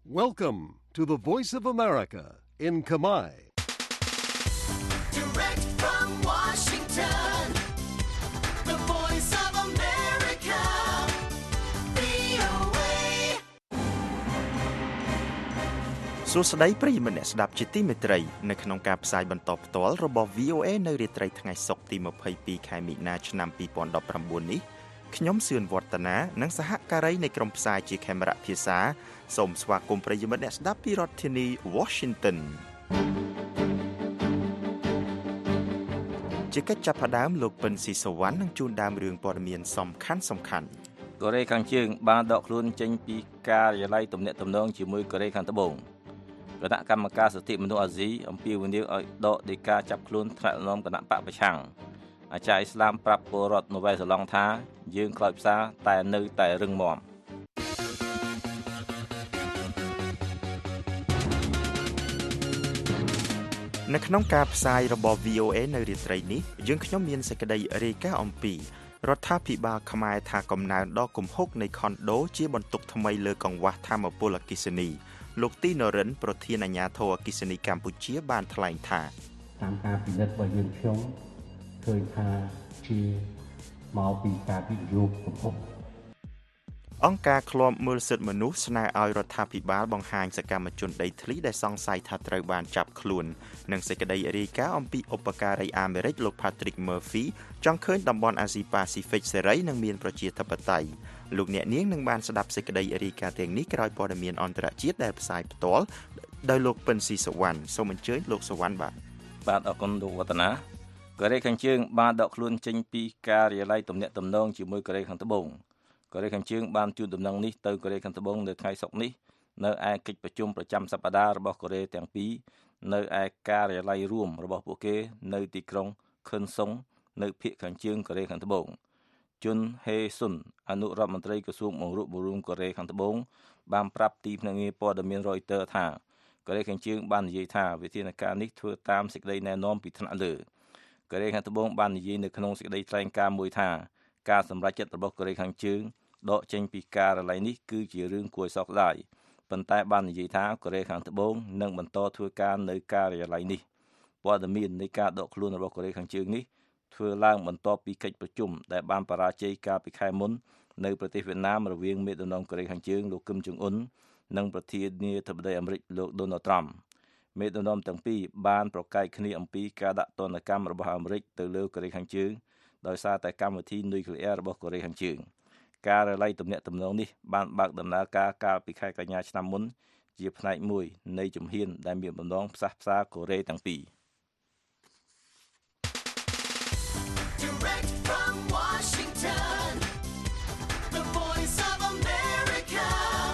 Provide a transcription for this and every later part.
Welcome to the Voice of America in Khmer. Direct from Washington, the Voice of America, VOA. សួស្តីប្រិយមិត្តអ្នកស្ដាប់ជាទីមេត្រីនៅក្នុងការផ្សាយបន្តផ្ទាល់របស់ VOA នៅរាត្រីថ្ងៃសុក្រទី22ខែមិនិនាឆ្នាំ2019នេះខ្ញុំសឿនវឌ្ឍនានិងសហការីនៃក្រុមផ្សាយជាខេមរៈភាសាសូមស្វាគមន៍ប្រិយមិត្តអ្នកស្ដាប់ពីរដ្ឋធានី Washington ជាកិច្ចចាប់ផ្ដើមលោកពិនស៊ីសវណ្ណនឹងជួនដើមរឿងព័ត៌មានសំខាន់កូរ៉េខាងជើងបានដកខ្លួនចេញពីការិយាល័យទំនាក់ទំនងជាមួយកូរ៉េខាងត្បូងគណៈកម្មការសិទ្ធិមនុស្សអាស៊ីអំពាវនាវឲ្យដកដីកាចាប់ខ្លួនថ្នាក់ដឹកនាំគណៈបកប្រឆាំងអាចារ្យអ៊ីស្លាមប្រាប់ពលរដ្ឋនូវែលសេឡង់ថាយើងខ្លោចផ្សាតែនៅតែរឹងមាំនៅក្នុងការផ្សាយរបស់ VOA នៅរាត្រីនេះយើងខ្ញុំមានសេចក្តីរាយការណ៍អំពីរដ្ឋាភិបាលខ្មែរថាកំណើនដ៏គំហុកនៃខុនដូជាបន្ទុកថ្មីលើកង្វះថាមពលអគ្គិសនីលោកទីនរិនប្រធានអាជ្ញាធរអគ្គិសនីកម្ពុជាបានថ្លែងថាតាមការពិនិត្យរបស់យើងខ្ញុំឃើញថាជាមកពីការវិនិយោគកំពុងអង្គការឃ្លាំមើលសិទ្ធិមនុស្សស្នើឲ្យរដ្ឋាភិបាលបង្ហាញសកម្មជនដីធ្លីដែលសង្ស័យថាត្រូវបានចាប់ខ្លួននិងសេចក្តីរាយការណ៍អំពីឧបការីអាមេរិកលោក Patrick Murphy ចង់ឃើញតំបន់អាស៊ីប៉ាស៊ីហ្វិកសេរីនិងមានប្រជាធិបតេយ្យលោកអ្នកនាងនឹងបានស្ដាប់សេចក្តីរាយការណ៍ទាំងនេះក្រោយព័ត៌មានអន្តរជាតិដែលផ្សាយផ្ទាល់ដោយលោកពិនស៊ីសវណ្ណសូមអញ្ជើញលោកសវណ្ណបាទអរគុណលោកវឌ្ឍនាកូរ៉េខាងជើងបានដកខ្លួនចេញពីការិយាល័យទំនាក់ទំនងជាមួយកូរ៉េខាងត្បូងកូរ៉េខាងជើងបានជូនដំណឹងនេះទៅកូរ៉េខាងត្បូងនៅថ្ងៃសុក្រនេះនៅឯកិច្ចប្រជុំប្រចាំសប្តាហ៍របស់កូរ៉េទាំងពីរនៅឯការិយាល័យរួមរបស់ពួកគេនៅទីក្រុងខុនសុងនៅភាគខាងជើងកូរ៉េខាងត្បូងជុនហេស៊ុនអនុរដ្ឋមន្ត្រីក្រសួងបង្រួបបង្រួមកូរ៉េខាងត្បូងបានប្រាប់ទីភ្នាក់ងារព័ត៌មាន Reuters ថាកូរ៉េខាងជើងបាននិយាយថាវិធានការនេះធ្វើតាមសេចក្តីណែនាំពីថ្នាក់លើកូរ៉េខាងត្បូងបាននិយាយនៅក្នុងសេចក្តីថ្លែងការណ៍មួយថាការសម្រេចចិត្តរបស់កូរ៉េខាងជើងដកចេញពីការិយាល័យនេះគឺជារឿងគួរឲ្យសោកស្ដាយប៉ុន្តែបាននិយាយថាកូរ៉េខាងត្បូងនឹងបន្តធ្វើការនៅការិយាល័យនេះព័ត៌មាននៃការដកខ្លួនរបស់កូរ៉េខាងជើងនេះធ្វើឡើងបន្ទាប់ពីកិច្ចប្រជុំដែលបានបរាជ័យកាលពីខែមុននៅប្រទេសវៀតណាមរវាងមេដឹកនាំកូរ៉េខាងជើងលោកគឹមចុងអ៊ុននិងប្រធានាធិបតីអាមេរិកលោកដូណាល់ត្រាំមេដឹកនាំទាំងពីរបានប្រកែកគ្នាអំពីការដាក់ទណ្ឌកម្មរបស់អាមេរិកទៅលើកូរ៉េខាងជើងដោយសារតែកម្មវិធីនុយក្លេអ៊ែររបស់កូរ៉េខាងជើងការិយាល័យទំនាក់ទំនងនេះបានបើកដំណើរការកាលពីខែកញ្ញាឆ្នាំមុនជាផ្នែកមួយនៃជំហានដែលមានបំណងផ្សះផ្សាកូរ៉េទាំងពីរ Direct from Washington, the Voice of America,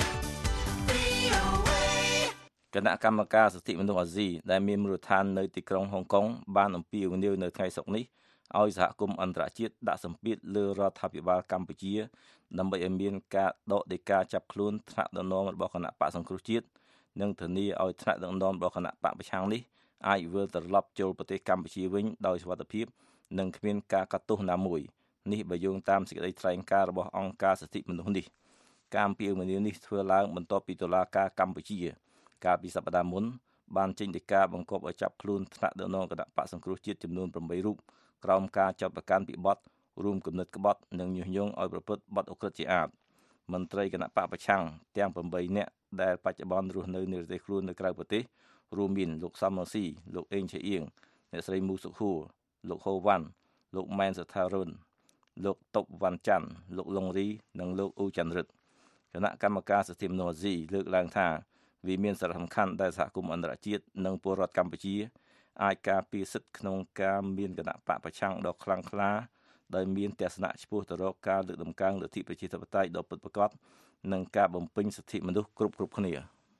VOA. គណៈកម្មការសិទ្ធិមនុស្សអាស៊ីដែលមានមូលដ្ឋាននៅទីក្រុងហុងកុងបានអំពាវនាវនៅថ្ងៃសុក្រនេះឲ្យសហគមន៍អន្តរជាតិដាក់សម្ពាធលើរដ្ឋាភិបាលកម្ពុជាដើម្បីឲ្យមានការដកដីកាចាប់ខ្លួនថ្នាក់ដឹកនាំរបស់គណៈបកសង្គ្រោះជាតិនិងធានាឲ្យថ្នាក់ដឹកនាំរបស់គណៈបកប្រឆាំងនេះអាចវិលត្រឡប់ចូលប្រទេសកម្ពុជាវិញដោយសុវត្ថិភាពនិងគ្មានការកាត់ទោសណាមួយនេះបើយោងតាមសេចក្តីថ្លែងការណ៍របស់អង្គការសិទ្ធិមនុស្សនេះការអំពាវនាវនេះធ្វើឡើងបន្ទាប់ពីតុលាការកម្ពុជាកាលពីសប្តាហ៍មុនបានចេញដីកាបង្គាប់ឲ្យចាប់ខ្លួនថ្នាក់ដឹកនាំគណៈបកសង្គ្រោះជាតិចំនួន8រូបក្រោមការចាប់ប្រកាន់ពីបទរួមគំនិតក្បត់និងញុះញង់ឲ្យប្រព្រឹត្តបទឧក្រិដ្ឋជាអាតមន្ត្រីគណៈបកប្រឆាំងទាំង8នាក់ដែលបច្ចុប្បន្នរស់នៅនិរទេសខ្លួននៅក្រៅប្រទេសរួមមានលោកសំរងស៊ីលោកអេងឆៃអៀងអ្នកស្រីមូសុខួរលោកហូវ៉ាន់លោកម៉ែនសថារុនលោកតុបវ៉ាន់ច័ន្ទលោកឡុងរីនិងលោកអ៊ូច័ន្ទរិទ្ធគណៈកម្មការសិទ្ធិមនុស្សអាស៊ីលើកឡើងថាវាមានសារៈសំខាន់ដែលសហគមន៍អន្តរជាតិនិងពលរដ្ឋកម្ពុជាអាចការពារសិទ្ធិក្នុងការមានគណៈបកប្រឆាំងដ៏ខ្លាំងក្លាដោយមានទស្សនៈឆ្ពោះទៅរកការលើកតម្កើងលទ្ធិប្រជាធិបតេយ្យដ៏ពិតប្រាកដនិងការបំពេញសិទ្ធិមនុស្សគ្រប់គ្នា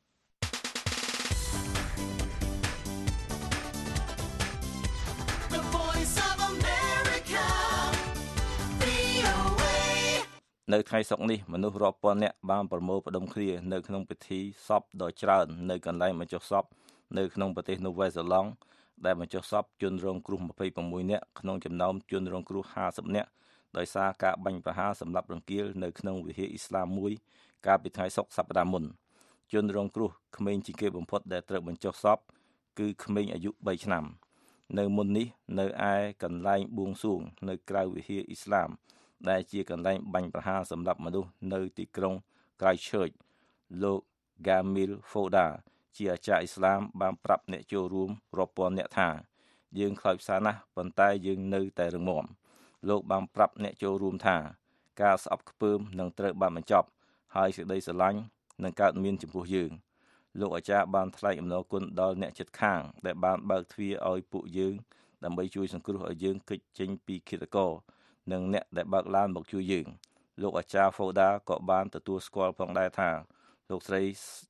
នៅថ្ងៃសុក្រនេះមនុស្សរាប់ពាន់នាក់បានប្រមូលផ្ដុំគ្នានៅក្នុងពិធីសពដ៏ច្រើននៅកន្លែងបញ្ចុះសពនៅក្នុងប្រទេសនូវែលសេឡង់ដែលបញ្ចុះសពជនរងគ្រោះ26នាក់ក្នុងចំណោមជនរងគ្រោះ50នាក់ដោយសារការបាញ់ប្រហារសម្លាប់រង្គាលនៅក្នុងវិហារអ៊ីស្លាមមួយកាលពីថ្ងៃសុក្រសប្តាហ៍មុនជនរងគ្រោះក្មេងជាងគេបំផុតដែលត្រូវបញ្ចុះសពគឺក្មេងអាយុ3ឆ្នាំនៅមុននេះនៅឯកន្លែងបួងសួងនៅក្រៅវិហារអ៊ីស្លាមដែលជាកន្លែងបាញ់ប្រហារសម្រាប់មនុស្សនៅទីក្រុង Christchurch លោក Gamil Foda ជាអាចារ្យអ៊ីស្លាមបានប្រាប់អ្នកចូលរួមរាប់ពាន់អ្នកថាយើងខ្លោចផ្សាណាស់ប៉ុន្តែយើងនៅតែរឹងមាំលោកបានប្រាប់អ្នកចូលរួមថាការស្អប់ខ្ពើមនឹងត្រូវបានបញ្ចប់ហើយសេចក្តីស្រឡាញ់នឹងកើតមានចំពោះយើងលោកអាចារ្យបានថ្លែងអំណរគុណដល់អ្នកជិតខាងដែលបានបើកទ្វារឲ្យពួកយើងដើម្បីជួយសង្គ្រោះឲ្យយើងគេចចេញពីឃាតករនិងអ្នកដែលបើកឡានមកជួយយើងលោកអាចារ្យ Foda ក៏បានទទួលស្គាល់ផងដែរថាលោកស្រី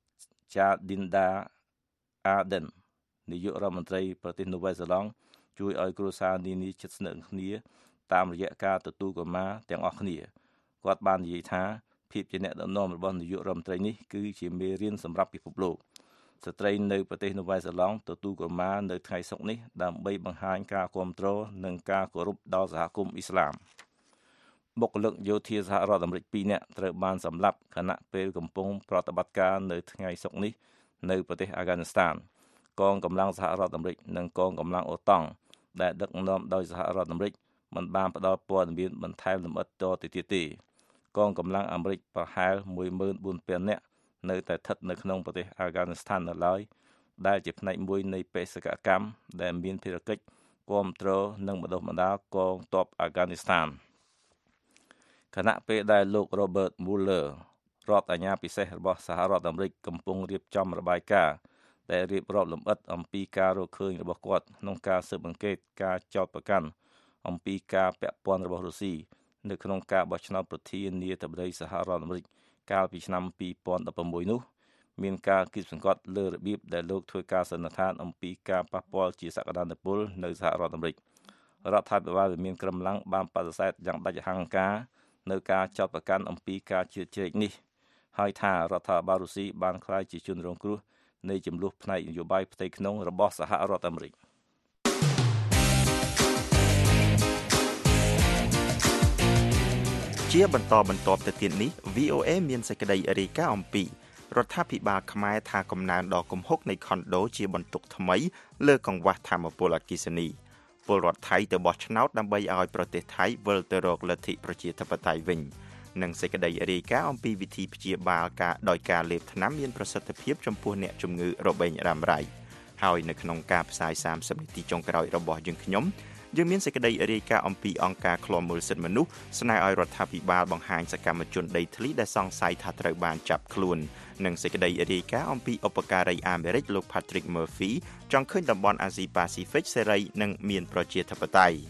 Jacinda Ardern នាយករដ្ឋមន្ត្រីប្រទេសនូវែលសេឡង់ជួយឲ្យគ្រួសារនានាជិតស្និទ្ធគ្នាតាមរយៈការទទួលកុមារទាំងអស់គ្នាគាត់បាននិយាយថាភាពជាអ្នកដឹកនាំរបស់នាយករដ្ឋមន្ត្រីនេះគឺជាមេរៀនសម្រាប់ពិភពលោកស្ត្រីនៅប្រទេសនូវែលសេឡង់ទទួលកុមារនៅថ្ងៃសុក្រនេះដើម្បីបង្ហាញការគាំទ្រនិងការគោរពដល់សហគមន៍អ៊ីស្លាមបុគ្គលិកយោធាសហរដ្ឋអាមេរិក2នាក់ត្រូវបានសម្លាប់ខណៈពេលកំពុងប្រតិបត្តិការនៅថ្ងៃសុក្រនេះនៅប្រទេសអាហ្គានីស្ថានកងកម្លាំងសហរដ្ឋអាមេរិកនិងកងកម្លាំងអូតង់ដែលដឹកនាំដោយសហរដ្ឋអាមេរិកមិនបានផ្ដល់ព័ត៌មានបន្ថែមលម្អិតតទៅទៀតទេកងកម្លាំងអាមេរិកប្រហែល 14,000 នាក់នៅតែស្ថិតនៅក្នុងប្រទេសអាហ្គានីស្ថាននៅឡើយដែលជាផ្នែកមួយនៃបេសកកម្មដែលមានភារកិច្ចគាំទ្រនិងបណ្ដុះបណ្ដាលកងទ័ពអាហ្គានីស្ថានខណៈពេលដែលលោក Robert Mueller រដ្ឋអាជ្ញាពិសេសរបស់សហរដ្ឋអាមេរិកកំពុងរៀបចំរបាយការណ៍ដែលរៀបរាប់លម្អិតអំពីការរកឃើញរបស់គាត់ក្នុងការស៊ើបអង្កេតការចោទប្រកាន់អំពីការពាក់ព័ន្ធរបស់រុស្ស៊ីនៅក្នុងការបោះឆ្នោតប្រធានាធិបតីសហរដ្ឋអាមេរិកកាលពីឆ្នាំ2016នោះមានការគិតសង្កត់លើរបៀបដែលលោកធ្វើការសន្និដ្ឋានអំពីការប៉ះពាល់ជាសក្តានុពលនៅសហរដ្ឋអាមេរិករដ្ឋាភិបាលមានក្រុមកម្លាំងបានបដិសេធយ៉ាងដាច់អហង្ការនៅការចោទប្រកាន់អំពីការជ្រៀតជ្រែកនេះហើយថារដ្ឋាភិបាលរុស្ស៊ីបានក្លាយជាជនរងគ្រោះនៃចំនួនផ្នែកនយោបាយផ្ទៃក្នុងរបស់សហរដ្ឋអាមេរិកជាបន្តទៅទៀតនេះ VOA មានសេចក្តីរាយការណ៍អំពីរដ្ឋាភិបាលខ្មែរថាកំណើនដ៏គំហុកនៃខុនដូជាបន្ទុកថ្មីលើកង្វះថាមពលអគ្គិសនីពលរដ្ឋថៃទៅបោះឆ្នោតដើម្បីឲ្យប្រទេសថៃវិលទៅរកលទ្ធិប្រជាធិបតេយ្យវិញនិងសេចក្តីរាយការណ៍អំពីវិធីព្យាបាលដោយការលេបថ្នាំមានប្រសិទ្ធភាពចំពោះអ្នកជំងឺរបេងរ៉ាំរ៉ៃហើយនៅក្នុងការផ្សាយ30នាទីចុងក្រោយរបស់យើងមានសេចក្តីរាយការណ៍អំពីអង្គការឃ្លាំមើលសិទ្ធិមនុស្សស្នើឲ្យរដ្ឋាភិបាលបង្ហាញសកម្មជនដីធ្លីដែលសង្ស័យថាត្រូវបានចាប់ខ្លួននិងសេចក្តីរាយការណ៍អំពីឧបការីអាមេរិកលោក Patrick Murphy ចង់ឃើញតំបន់អាស៊ីប៉ាស៊ីហ្វិកសេរីនិងមានប្រជាធិបតេយ្យ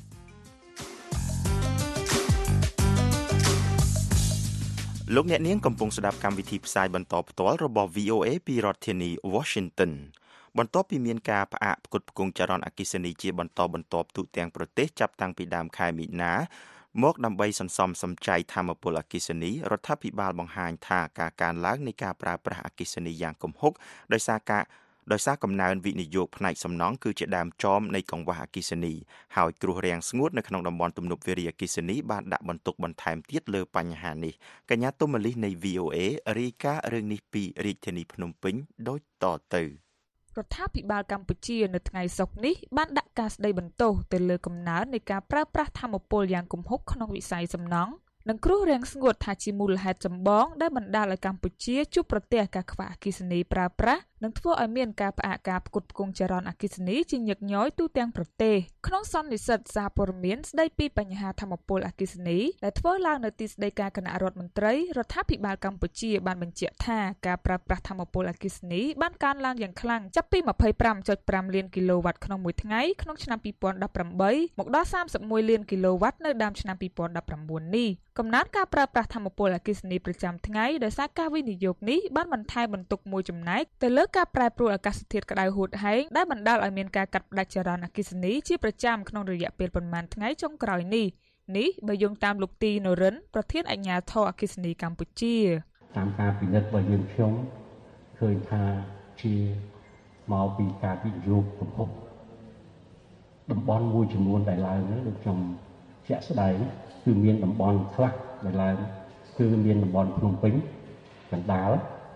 លោកអ្នកនាងកំពុងស្ដាប់កម្មវិធីផ្សាយបន្តផ្ទាល់របស់ VOA ពីរដ្ឋធានី Washington បន្ទាប់ពីមានការផ្អាកផ្គត់ផ្គង់ចរន្តអគ្គិសនីជាបន្តបន្ទាប់ទូទាំងប្រទេសចាប់តាំងពីដើមខែមិនិនាមកដើម្បីសន្សំសំចៃថាមពលអគ្គិសនីរដ្ឋាភិបាលបង្ហាញថាការកើនឡើងនៃការប្រើប្រាស់អគ្គិសនីយ៉ាងគំហុកដោយសារកំណើនវិនិយោគផ្នែកសំណង់គឺជាដើមចមនៃកង្វះអគ្គិសនីហើយគ្រោះរាំងស្ងួតនៅក្នុងតំបន់ទំនប់វារីអគ្គិសនីបានដាក់បន្ទុកបន្ថែមទៀតលើបញ្ហានេះកញ្ញាទុំម៉ាលីសនៃ VOA រាយការណ៍រឿងនេះពីរាជធានីភ្នំពេញដូចតទៅរដ្ឋាភិបាលកម្ពុជានៅថ្ងៃសុក្រនេះបានដាក់ការស្ដីបន្ទោសទៅលើកំណើននៃការប្រើប្រាស់ថាមពលយ៉ាងគំហុកក្នុងវិស័យសំណង់និងគ្រោះរាំងស្ងួតថាជាមូលហេតុចម្បងដែលបណ្ដាលឲ្យកម្ពុជាជួបប្រទះការខ្វះអគ្គិសនីប្រើប្រាស់និងធ្វើឲ្យមានការផ្អាកការផ្គត់ផ្គង់ចរន្តអគ្គិសនីជាញឹកញយទូទាំងប្រទេសក្នុងសន្និសីទសារព័ត៌មានស្ដីពីបញ្ហាថាមពលអគ្គិសនីដែលធ្វើឡើងនៅទីស្តីការគណៈរដ្ឋមន្ត្រីរដ្ឋាភិបាលកម្ពុជាបានបញ្ជាក់ថាការប្រើប្រាស់ថាមពលអគ្គិសនីបានកើនឡើងយ៉ាងខ្លាំងចាប់ពី 25.5 លានគីឡូវ៉ាត់ក្នុងមួយថ្ងៃក្នុងឆ្នាំ2018មកដល់31លានគីឡូវ៉ាត់នៅដើមឆ្នាំ2019នេះកំណើនការប្រើប្រាស់ថាមពលអគ្គិសនីប្រចាំថ្ងៃដោយសារការវិនិយោគនេះបានបន្ថែមបន្ទុកមួយចំណែកទៅលើការប្រែប្រួលអាកាសធាតុក្តៅហួតហែងដែលបណ្ដាលឲ្យមានការកាត់ផ្តាច់ចរន្តអគ្គិសនីជាប្រចាំក្នុងរយៈពេលប្រមាណថ្ងៃចុងក្រោយនេះបើយោងតាមលោកទីនរិនប្រធានអាជ្ញាធរអគ្គិសនីកម្ពុជាតាមការពិនិត្យរបស់យើងខ្ញុំឃើញថាជាមកពីការវិនិយោគកំហុសតំបន់មួយចំនួនដែលឡើងនេះដូចខ្ញុំជាក់ស្ដែងគឺមានតំបន់ខ្លះដែលឡើងគឺមានតំបន់ភ្នំពេញកណ្ដាល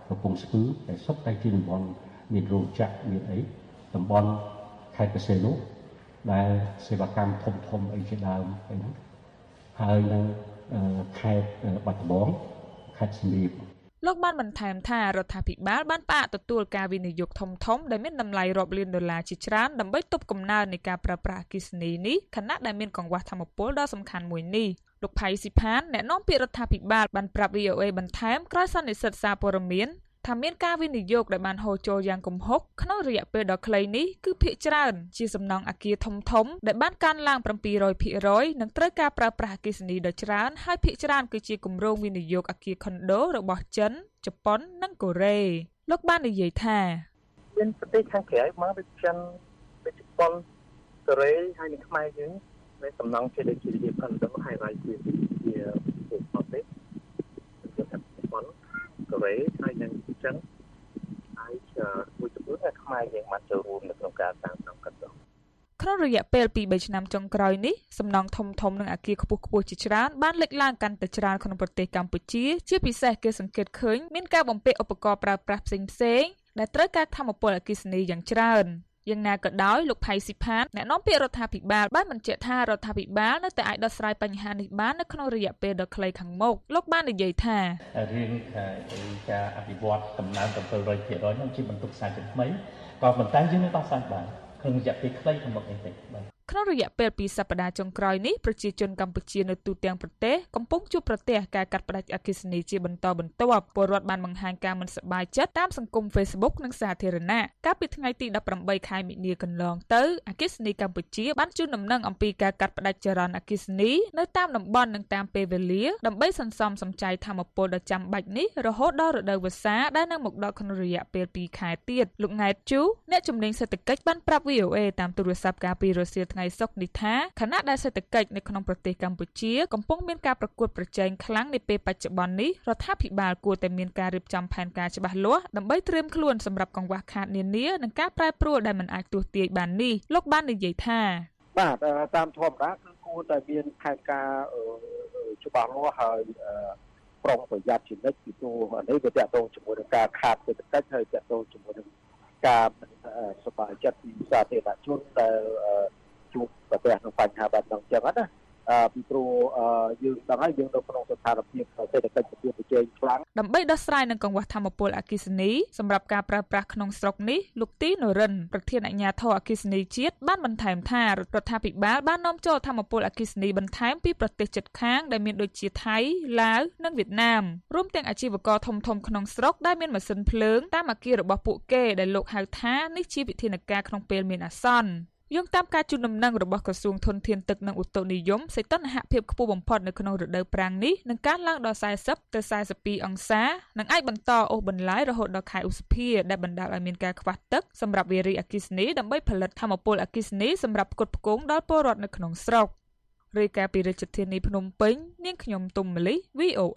កំពង់ស្ពឺដែលសុទ្ធតែជាតំបន់មានរោងចក្រមានអីតំបន់ខេត្តបរសេនុដែលសេវាកម្មធំអីជាដើមអីហ្នឹងហើយនៅខេត្តបាត់ដំបងខេត្តសៀមរាបលោកបានបន្ថែមថារដ្ឋាភិបាលបានផ្អាកទទួលការវិនិយោគធំដែលមានតម្លៃរាប់លានដុល្លារជាច្រើនដើម្បីទប់កំណើននៃការប្រើប្រាស់អគ្គិសនីនេះខណៈដែលមានកង្វះថាមពលដ៏សំខាន់មួយនេះលោកផៃស៊ីផានអ្នកនាំពាក្យរដ្ឋាភិបាលបានប្រាប់ VOA បន្ថែមក្រោយសន្និសីទសារព័ត៌មានថាមានការវិនិយោគដែលបានហូរចូលយ៉ាងគំហុកក្នុងរយៈពេលដ៏ខ្លីនេះគឺភាគច្រើនជាសំណង់អគារធំដែលបានកើនឡើង 700% និងត្រូវការប្រើប្រាស់អគ្គិសនីដ៏ច្រើនហើយភាគច្រើនគឺជាគម្រោងវិនិយោគអគារខុនដូរបស់ចិនជប៉ុននិងកូរ៉េលោកបាននិយាយថាមានប្រទេសខាងក្រៅមកដូចចិនដូចជប៉ុនកូរ៉េហើយនិងខ្មែរយើងមានសំណង់ជាដូចជាខុនដូហើយវាយជាប្រទេសជាជប៉ុនកូរ៉េហើយនិងចិនហើយមួយចំនួនខ្មែរយើងបានចូលរួមនៅក្នុងការសាងសង់កន្ទោងក្នុងរយៈពេល 2-3 ឆ្នាំចុងក្រោយនេះសំណង់ធំនិងអគារខ្ពស់ជាច្រើនបានលេចឡើងកាន់តែច្រើនក្នុងប្រទេសកម្ពុជាជាពិសេសគេសង្កេតឃើញមានការបំពាក់ឧបករណ៍ប្រើប្រាស់ផ្សេងដែលត្រូវការថាមពលអគ្គិសនីយ៉ាងច្រើនយ៉ាងណាក៏ដោយលោកផៃស៊ីផានអ្នកនាំពាក្យរដ្ឋាភិបាលបានបញ្ជាក់ថារដ្ឋាភិបាលនៅតែអាចដោះស្រាយបញ្ហានេះបាននៅក្នុងរយៈពេលដ៏ខ្លីខាងមុខលោកបាននិយាយថារឿងការអភិវឌ្ឍកំណើន 700% នោះជាបន្ទុកសាជាថ្មីក៏ប៉ុន្តែយើងនឹងដោះស្រាយបានក្នុងរយៈពេលខ្លីខាងមុខនេះទេបាទក្នុងរយៈពេល2សប្តាហ៍ចុងក្រោយនេះប្រជាជនកម្ពុជានៅទូទាំងប្រទេសកំពុងជួបប្រទះការកាត់ផ្តាច់អគ្គិសនីជាបន្តបន្ទាប់ពលរដ្ឋបានបង្ហាញការមិនសប្បាយចិត្តតាមសង្គម Facebook និងសាធារណៈកាលពីថ្ងៃទី18ខែមិនិនាកន្លងទៅអគ្គិសនីកម្ពុជាបានជូនដំណឹងអំពីការកាត់ផ្តាច់ចរន្តអគ្គិសនីនៅតាមតំបន់និងតាមពេលវេលាដើម្បីសន្សំសំចៃថាមពលដ៏ចាំបាច់នេះរហូតដល់រដូវវស្សាដែលនឹងមកដល់ក្នុងរយៈពេល2ខែទៀតលោកង៉ែតជូអ្នកជំនាញសេដ្ឋកិច្ចបានប្រាប់ VOA តាមទូរស័ព្ទកាលពីរសៀលថ្ងៃសុក្រនេះថាខណៈដែលសេដ្ឋកិច្ចនៅក្នុងប្រទេសកម្ពុជាកំពុងមានការប្រកួតប្រជែងខ្លាំងនាពេលបច្ចុប្បន្ននេះរដ្ឋាភិបាលគួរតែមានការរៀបចំផែនការច្បាស់លាស់ដើម្បីត្រៀមខ្លួនសម្រាប់កង្វះខាតនានានិងការប្រែប្រួលដែលមិនអាចទស្សន៍ទាយបាននេះលោកបាននិយាយថាបាទតាមធម្មតាគឺគួរតែមានផែនការច្បាស់លាស់ហើយប្រុងប្រយ័ត្នជានិច្ចពីព្រោះនេះវាទាក់ទងជាមួយនឹងការខាតសេដ្ឋកិច្ចហើយទាក់ទងជាមួយនឹងការសប្បាយចិត្តពីសាធារណជនដែលជួបប្រទះនឹងបញ្ហាបែបហ្នឹងអញ្ចឹងណាពីព្រោះយើងដឹងហើយយើងនៅក្នុងស្ថានភាពសេដ្ឋកិច្ចប្រជែងខ្លាំងដើម្បីដោះស្រាយនឹងកង្វះថាមពលអគ្គិសនីសម្រាប់ការប្រើប្រាស់ក្នុងស្រុកនេះលោកទីនរិនប្រធានអាជ្ញាធរអគ្គិសនីជាតិបានបន្ថែមថារដ្ឋាភិបាលបាននាំចូលថាមពលអគ្គិសនីបន្ថែមពីប្រទេសជិតខាងដែលមានដូចជាថៃឡាវនិងវៀតណាមរួមទាំងអាជីវករធំក្នុងស្រុកដែលមានម៉ាស៊ីនភ្លើងតាមអគាររបស់ពួកគេដែលលោកហៅថានេះជាវិធានការក្នុងពេលមានអាសន្នយោងតាមការជូនដំណឹងរបស់ក្រសួងធនធានទឹកនិងឧតុនិយមសីតុណ្ហភាពខ្ពស់បំផុតនៅក្នុងរដូវប្រាំងនេះនឹងកើនឡើងដល់40ទៅ42អង្សានិងអាចបន្តអូសបន្លាយរហូតដល់ខែឧសភាដែលបណ្ដាលឲ្យមានការខ្វះទឹកសម្រាប់វារីអគ្គិសនីដើម្បីផលិតថាមពលអគ្គិសនីសម្រាប់ផ្គត់ផ្គង់ដល់ពលរដ្ឋនៅក្នុងស្រុករាយការណ៍ពីរាជធានីភ្នំពេញនាងខ្ញុំទុំម៉ាលី VOA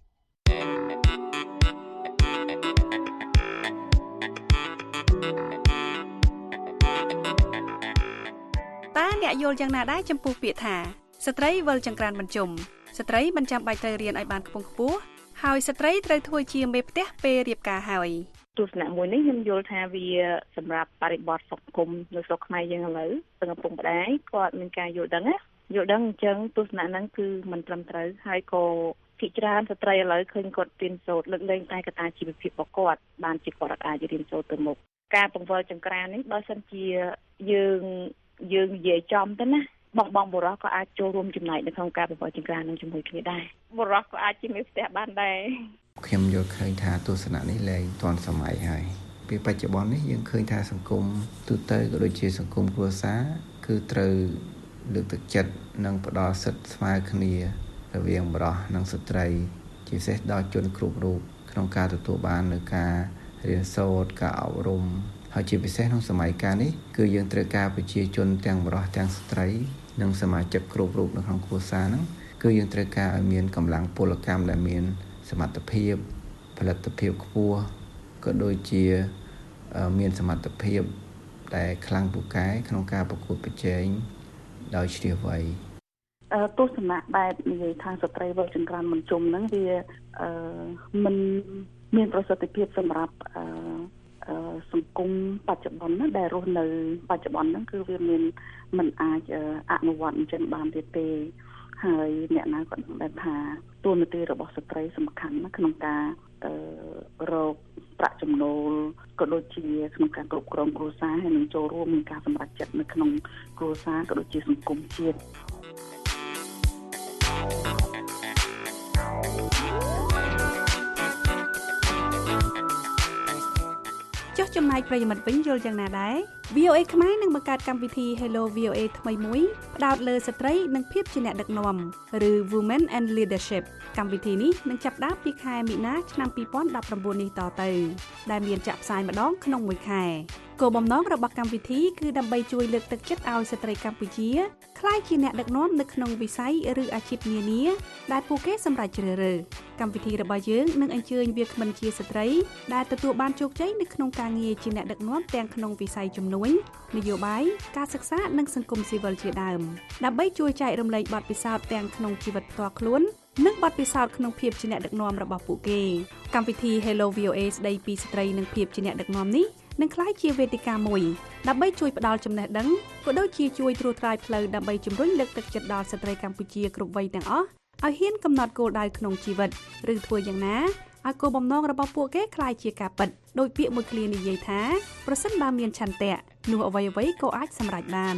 តើអ្នកយល់យ៉ាងណាដែរចំពោះពាក្យថាស្ត្រីវិលចង្ក្រានបញ្ជុំស្ត្រីមិនចាំបាច់ត្រូវរៀនឲ្យបានខ្ពង់ខ្ពស់ហើយស្ត្រីត្រូវធ្វើជាមេផ្ទះពេលរៀបការហើយទស្សនៈមួយនេះខ្ញុំយល់ថាវាសម្រាប់បរិបទសង្គមនៅស្រុកខ្មែរយើងឥឡូវទាំងឪពុកម្ដាយគាត់មានការយល់ដឹងអញ្ចឹងទស្សនៈហ្នឹងគឺមិនត្រឹមត្រូវហើយក៏ភាគច្រើនស្ត្រីឥឡូវឃើញគាត់រៀនសូត្រលើកលែងតែកត្តាជីវភាពរបស់គាត់បានជាគាត់អាចរៀនសូត្រទៅមុខការបង្វិលចង្ក្រាននេះបើសិនជាយើងនិយាយចំទៅណាបងបុរសក៏អាចចូលរួមចំណែកនៅក្នុងការបង្វិលចង្ក្រាននឹងជាមួយគ្នាដែរបុរសក៏អាចជាមេផ្ទះបានដែរខ្ញុំយល់ឃើញថាទស្សនៈនេះលែងទាន់សម័យហើយពេលបច្ចុប្បន្ននេះយើងឃើញថាសង្គមទូទៅក៏ដូចជាសង្គមគ្រួសារគឺត្រូវលើកទឹកចិត្តនិងផ្ដល់សិទ្ធិស្មើគ្នារវាងបុរសនិងស្ត្រីជាពិសេសដល់ជនគ្រប់រូបក្នុងការទទួលបាននូវការរៀនសូត្រការអប់រំហើយជាពិសេសក្នុងសម័យកាលនេះគឺយើងត្រូវការប្រជាជនទាំងបុរសទាំងស្ត្រីនិងសមាជិកគ្រប់រូបនៅក្នុងគ្រួសារហ្នឹងគឺយើងត្រូវការឲ្យមានកម្លាំងពលកម្មដែលមានសមត្ថភាពផលិតភាពខ្ពស់ក៏ដូចជាមានសមត្ថភាពដែលខ្លាំងពូកែក្នុងការប្រកួតប្រជែងដោយជ្រាលវៃទស្សនៈបែបនិយាយខាងស្ត្រីវិលចង្ក្រានមិនជុំហ្នឹងវាមានប្រសិទ្ធភាពសម្រាប់សង្គមបច្ចុប្បន្នណាដែលរស់នៅបច្ចុប្បន្នហ្នឹងគឺវាមានមិនអាចអនុវត្តអញ្ចឹងបានទៀតទេហើយអ្នកណាក៏ដឹងដែរថាតួនាទីរបស់ស្ត្រីសំខាន់ណាក្នុងការរកប្រាក់ចំណូលក៏ដូចជាក្នុងការគ្រប់គ្រងគ្រួសារហើយនឹងចូលរួមក្នុងការសម្រេចចិត្តនៅក្នុងគ្រួសារក៏ដូចជាសង្គមជាតិចុះចំណែកប្រិយមិត្តវិញយល់យ៉ាងណាដែរ VOA ខ្មែរនឹងបង្កើតកម្មវិធី Hello VOA ថ្មីមួយផ្ដោតលើស្ត្រីនិងភាពជាអ្នកដឹកនាំឬ Women and Leadership កម្មវិធីនេះនឹងចាប់ផ្ដើមពីខែមីនាឆ្នាំ2019នេះតទៅដែលមានចាក់ផ្សាយម្ដងក្នុងមួយខែគោលបំណងរបស់កម្មវិធីគឺដើម្បីជួយលើកទឹកចិត្តឲ្យស្ត្រីកម្ពុជាក្លាយជាអ្នកដឹកនាំនៅក្នុងវិស័យឬអាជីពនានាដែលពួកគេសម្រេចជ្រើសរើសកម្មវិធីរបស់យើងនឹងអញ្ជើញវាគ្មិនជាស្ត្រីដែលទទួលបានជោគជ័យនៅក្នុងការងារជាអ្នកដឹកនាំទាំងក្នុងវិស័យជំនួញនយោបាយការសិក្សានិងសង្គមស៊ីវិលជាដើមដើម្បីជួយចែករំលែកបទពិសោធន៍ទាំងក្នុងជីវិតផ្ទាល់ខ្លួននិងបទពិសោធន៍ក្នុងភាពជាអ្នកដឹកនាំរបស់ពួកគេកម្មវិធី Hello VOA ស្ដីពីស្ត្រីនិងភាពជាអ្នកដឹកនាំនេះនឹងក្លាយជាវេទិកាមួយដើម្បីជួយផ្ដល់ចំណេះដឹងក៏ដូចជាជួយត្រួសត្រាយផ្លូវដើម្បីជំរុញលើកទឹកចិត្តដល់ស្ត្រីកម្ពុជាគ្រប់វ័យទាំងអស់ឲ្យហ៊ានកំណត់គោលដៅក្នុងជីវិតឬធ្វើយ៉ាងណាឲ្យគោលបំណងរបស់ពួកគេក្លាយជាការពិតដោយពាក្យមួយឃ្លានិយាយថាប្រសិនបើមានឆន្ទៈនោះអ្វីៗក៏អាចសម្រេចបាន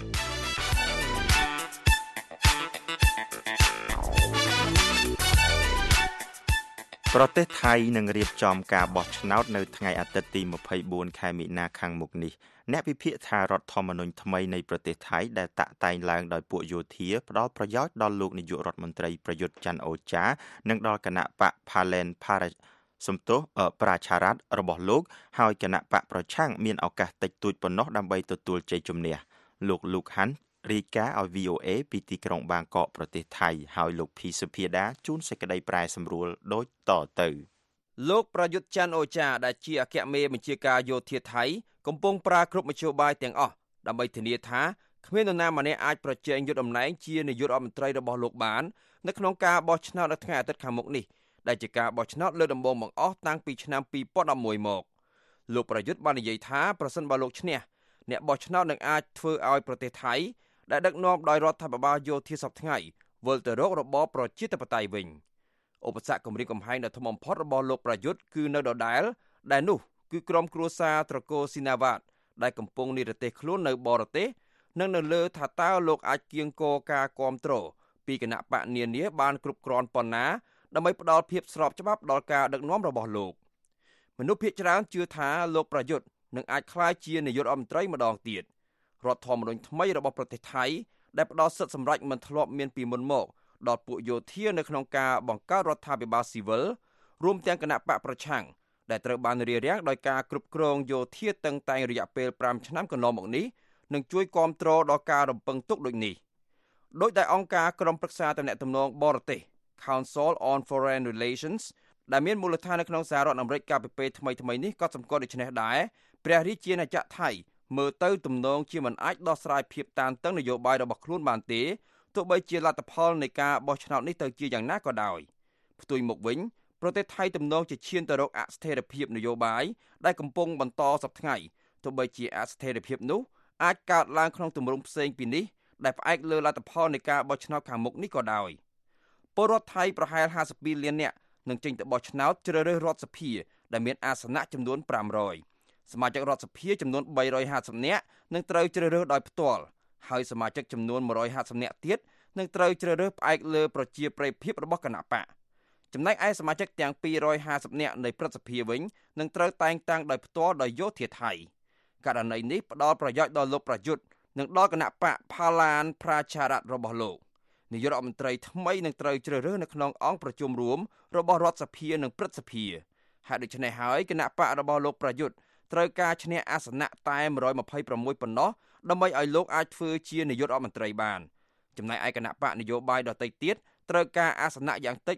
ប្រទេសថៃនឹងរៀបចំការបោះឆ្នោតនៅថ្ងៃអាទិត្យទី24ខែមីនាខាងមុខនេះអ្នកវិភាគថារដ្ឋធម្មនុញ្ញថ្មីនៃប្រទេសថៃដែលតាក់តែងឡើងដោយពួកយោធាផ្ដល់ប្រយោជន៍ដល់លោកនាយករដ្ឋមន្ត្រីប្រយុទ្ធច័ន្ទអូចានិងដល់គណៈបកផាឡែនប្រជារដ្ឋរបស់លោកហើយគណៈបកប្រឆាំងមានឱកាសតិចតួចប៉ុណ្ណោះដើម្បីទទួលជ័យជំនះលោកហាន់រាយការណ៍ឲ្យ VOA ពីទីក្រុងបាងកកប្រទេសថៃហើយលោកភីសុភាដាជូនសេចក្តីប្រែសម្រួលដូចតទៅលោកប្រយុទ្ធច័ន្ទអូចាដែលជាអគ្គមេបញ្ជាការយោធាថៃកំពុងប្រើគ្រប់មធ្យោបាយទាំងអស់ដើម្បីធានាថាគ្មាននរណាម្នាក់អាចប្រជែងយកតំណែងជានាយករដ្ឋមន្ត្រីរបស់លោកបាននៅក្នុងការបោះឆ្នោតនៅថ្ងៃអាទិត្យខាងមុខនេះដែលជាការបោះឆ្នោតលើកដំបូងបង្អស់តាំងពីឆ្នាំ2011មកលោកប្រយុទ្ធបាននិយាយថាប្រសិនបើលោកឈ្នះអ្នកបោះឆ្នោតនឹងអាចធ្វើឲ្យប្រទេសថៃដែលដឹកនាំដោយរដ្ឋាភិបាលយោធាសពថ្ងៃវិលទៅរករបបប្រជាធិបតេយ្យវិញឧបសគ្គគម្រាមកំហែងដ៏ធំបំផុតរបស់លោកប្រយុទ្ធគឺនៅដដែលដែលនោះគឺក្រុមគ្រួសារត្រកូលស៊ីណាវ៉ាតដែលកំពុងនិរទេសខ្លួននៅបរទេសនិងនៅលើថាតើលោកអាចគៀងគរការគ្រប់គ្រងពីគណៈបកនានាបានគ្រប់គ្រាន់ប៉ុណ្ណាដើម្បីផ្ដល់ភាពស្របច្បាប់ដល់ការដឹកនាំរបស់លោកមនុស្សភាគច្រើនជឿថាលោកប្រយុទ្ធនឹងអាចក្លាយជានាយករដ្ឋមន្ត្រីម្ដងទៀតរដ្ឋធម្មនុញ្ញថ្មីរបស់ប្រទេសថៃដែលផ្ដល់សិទ្ធិសម្រេចមិនធ្លាប់មានពីមុនមកដល់ពួកយោធានៅក្នុងការបង្កើតរដ្ឋាភិបាលស៊ីវិលរួមទាំងគណៈបកប្រឆាំងដែលត្រូវបានរារាំងដោយការគ្រប់គ្រងយោធាតឹងតែងរយៈពេល5ឆ្នាំកន្លងមកនេះនឹងជួយគ្រប់គ្រងដល់ការរំពឹងទុកដូចនេះដោយតែអង្គការក្រុមប្រឹក្សាទំនាក់ទំនងបរទេស Council on Foreign Relations ដែលមានមូលដ្ឋាននៅក្នុងសហរដ្ឋអាមេរិកកាលពីពេលថ្មីៗនេះក៏សម្គាល់ដូចនេះដែរព្រះរាជាណាចក្រថៃមើលទៅទំនងជាមិនអាចដោះស្រាយភាពតានតឹងនយោបាយរបស់ខ្លួនបានទេទោះបីជាលទ្ធផលនៃការបោះឆ្នោតនេះទៅជាយ៉ាងណាក៏ដោយផ្ទុយមកវិញប្រទេសថៃទំនងជាឈានទៅរកអស្ថិរភាពនយោបាយដែលកំពុងបន្តសប្តាហ៍ថ្ងៃទោះបីជាអស្ថិរភាពនោះអាចកើតឡើងក្នុងទម្រង់ផ្សេងពីនេះដែលផ្អែកលើលទ្ធផលនៃការបោះឆ្នោតខាងមុខនេះក៏ដោយពលរដ្ឋថៃប្រហែល52លាននាក់នឹងចេញទៅបោះឆ្នោតជ្រើសរើសរដ្ឋសភាដែលមានអាសនៈចំនួន500សមាជិករដ្ឋសភាចំនួន350នាក់នឹងត្រូវជ្រើសរើសដោយផ្ទាល់ហើយសមាជិកចំនួន150នាក់ទៀតនឹងត្រូវជ្រើសរើសផ្អែកលើប្រជាប្រិយភាពរបស់គណៈបកចំណែកឯសមាជិកទាំង250នាក់នៃព្រឹទ្ធសភាវិញនឹងត្រូវតែងតាំងដោយផ្ទាល់ដោយយោធាថៃករណីនេះផ្ដល់ប្រយោជន៍ដល់លោកប្រយុទ្ធនិងដល់គណៈបកផាឡានប្រជារដ្ឋរបស់លោកនាយករដ្ឋមន្ត្រីថ្មីនឹងត្រូវជ្រើសរើសនៅក្នុងអង្គប្រជុំរួមរបស់រដ្ឋសភានិងព្រឹទ្ធសភាហើយដូច្នេះហើយគណៈបករបស់លោកប្រយុទ្ធត្រូវការឈ្នះអាសនៈតែ126ប៉ុណ្ណោះដើម្បីឲ្យលោកអាចធ្វើជានាយករដ្ឋមន្ត្រីបានចំណែកឯគណៈបកនយោបាយដទៃទៀតត្រូវការអាសនៈយ៉ាងតិច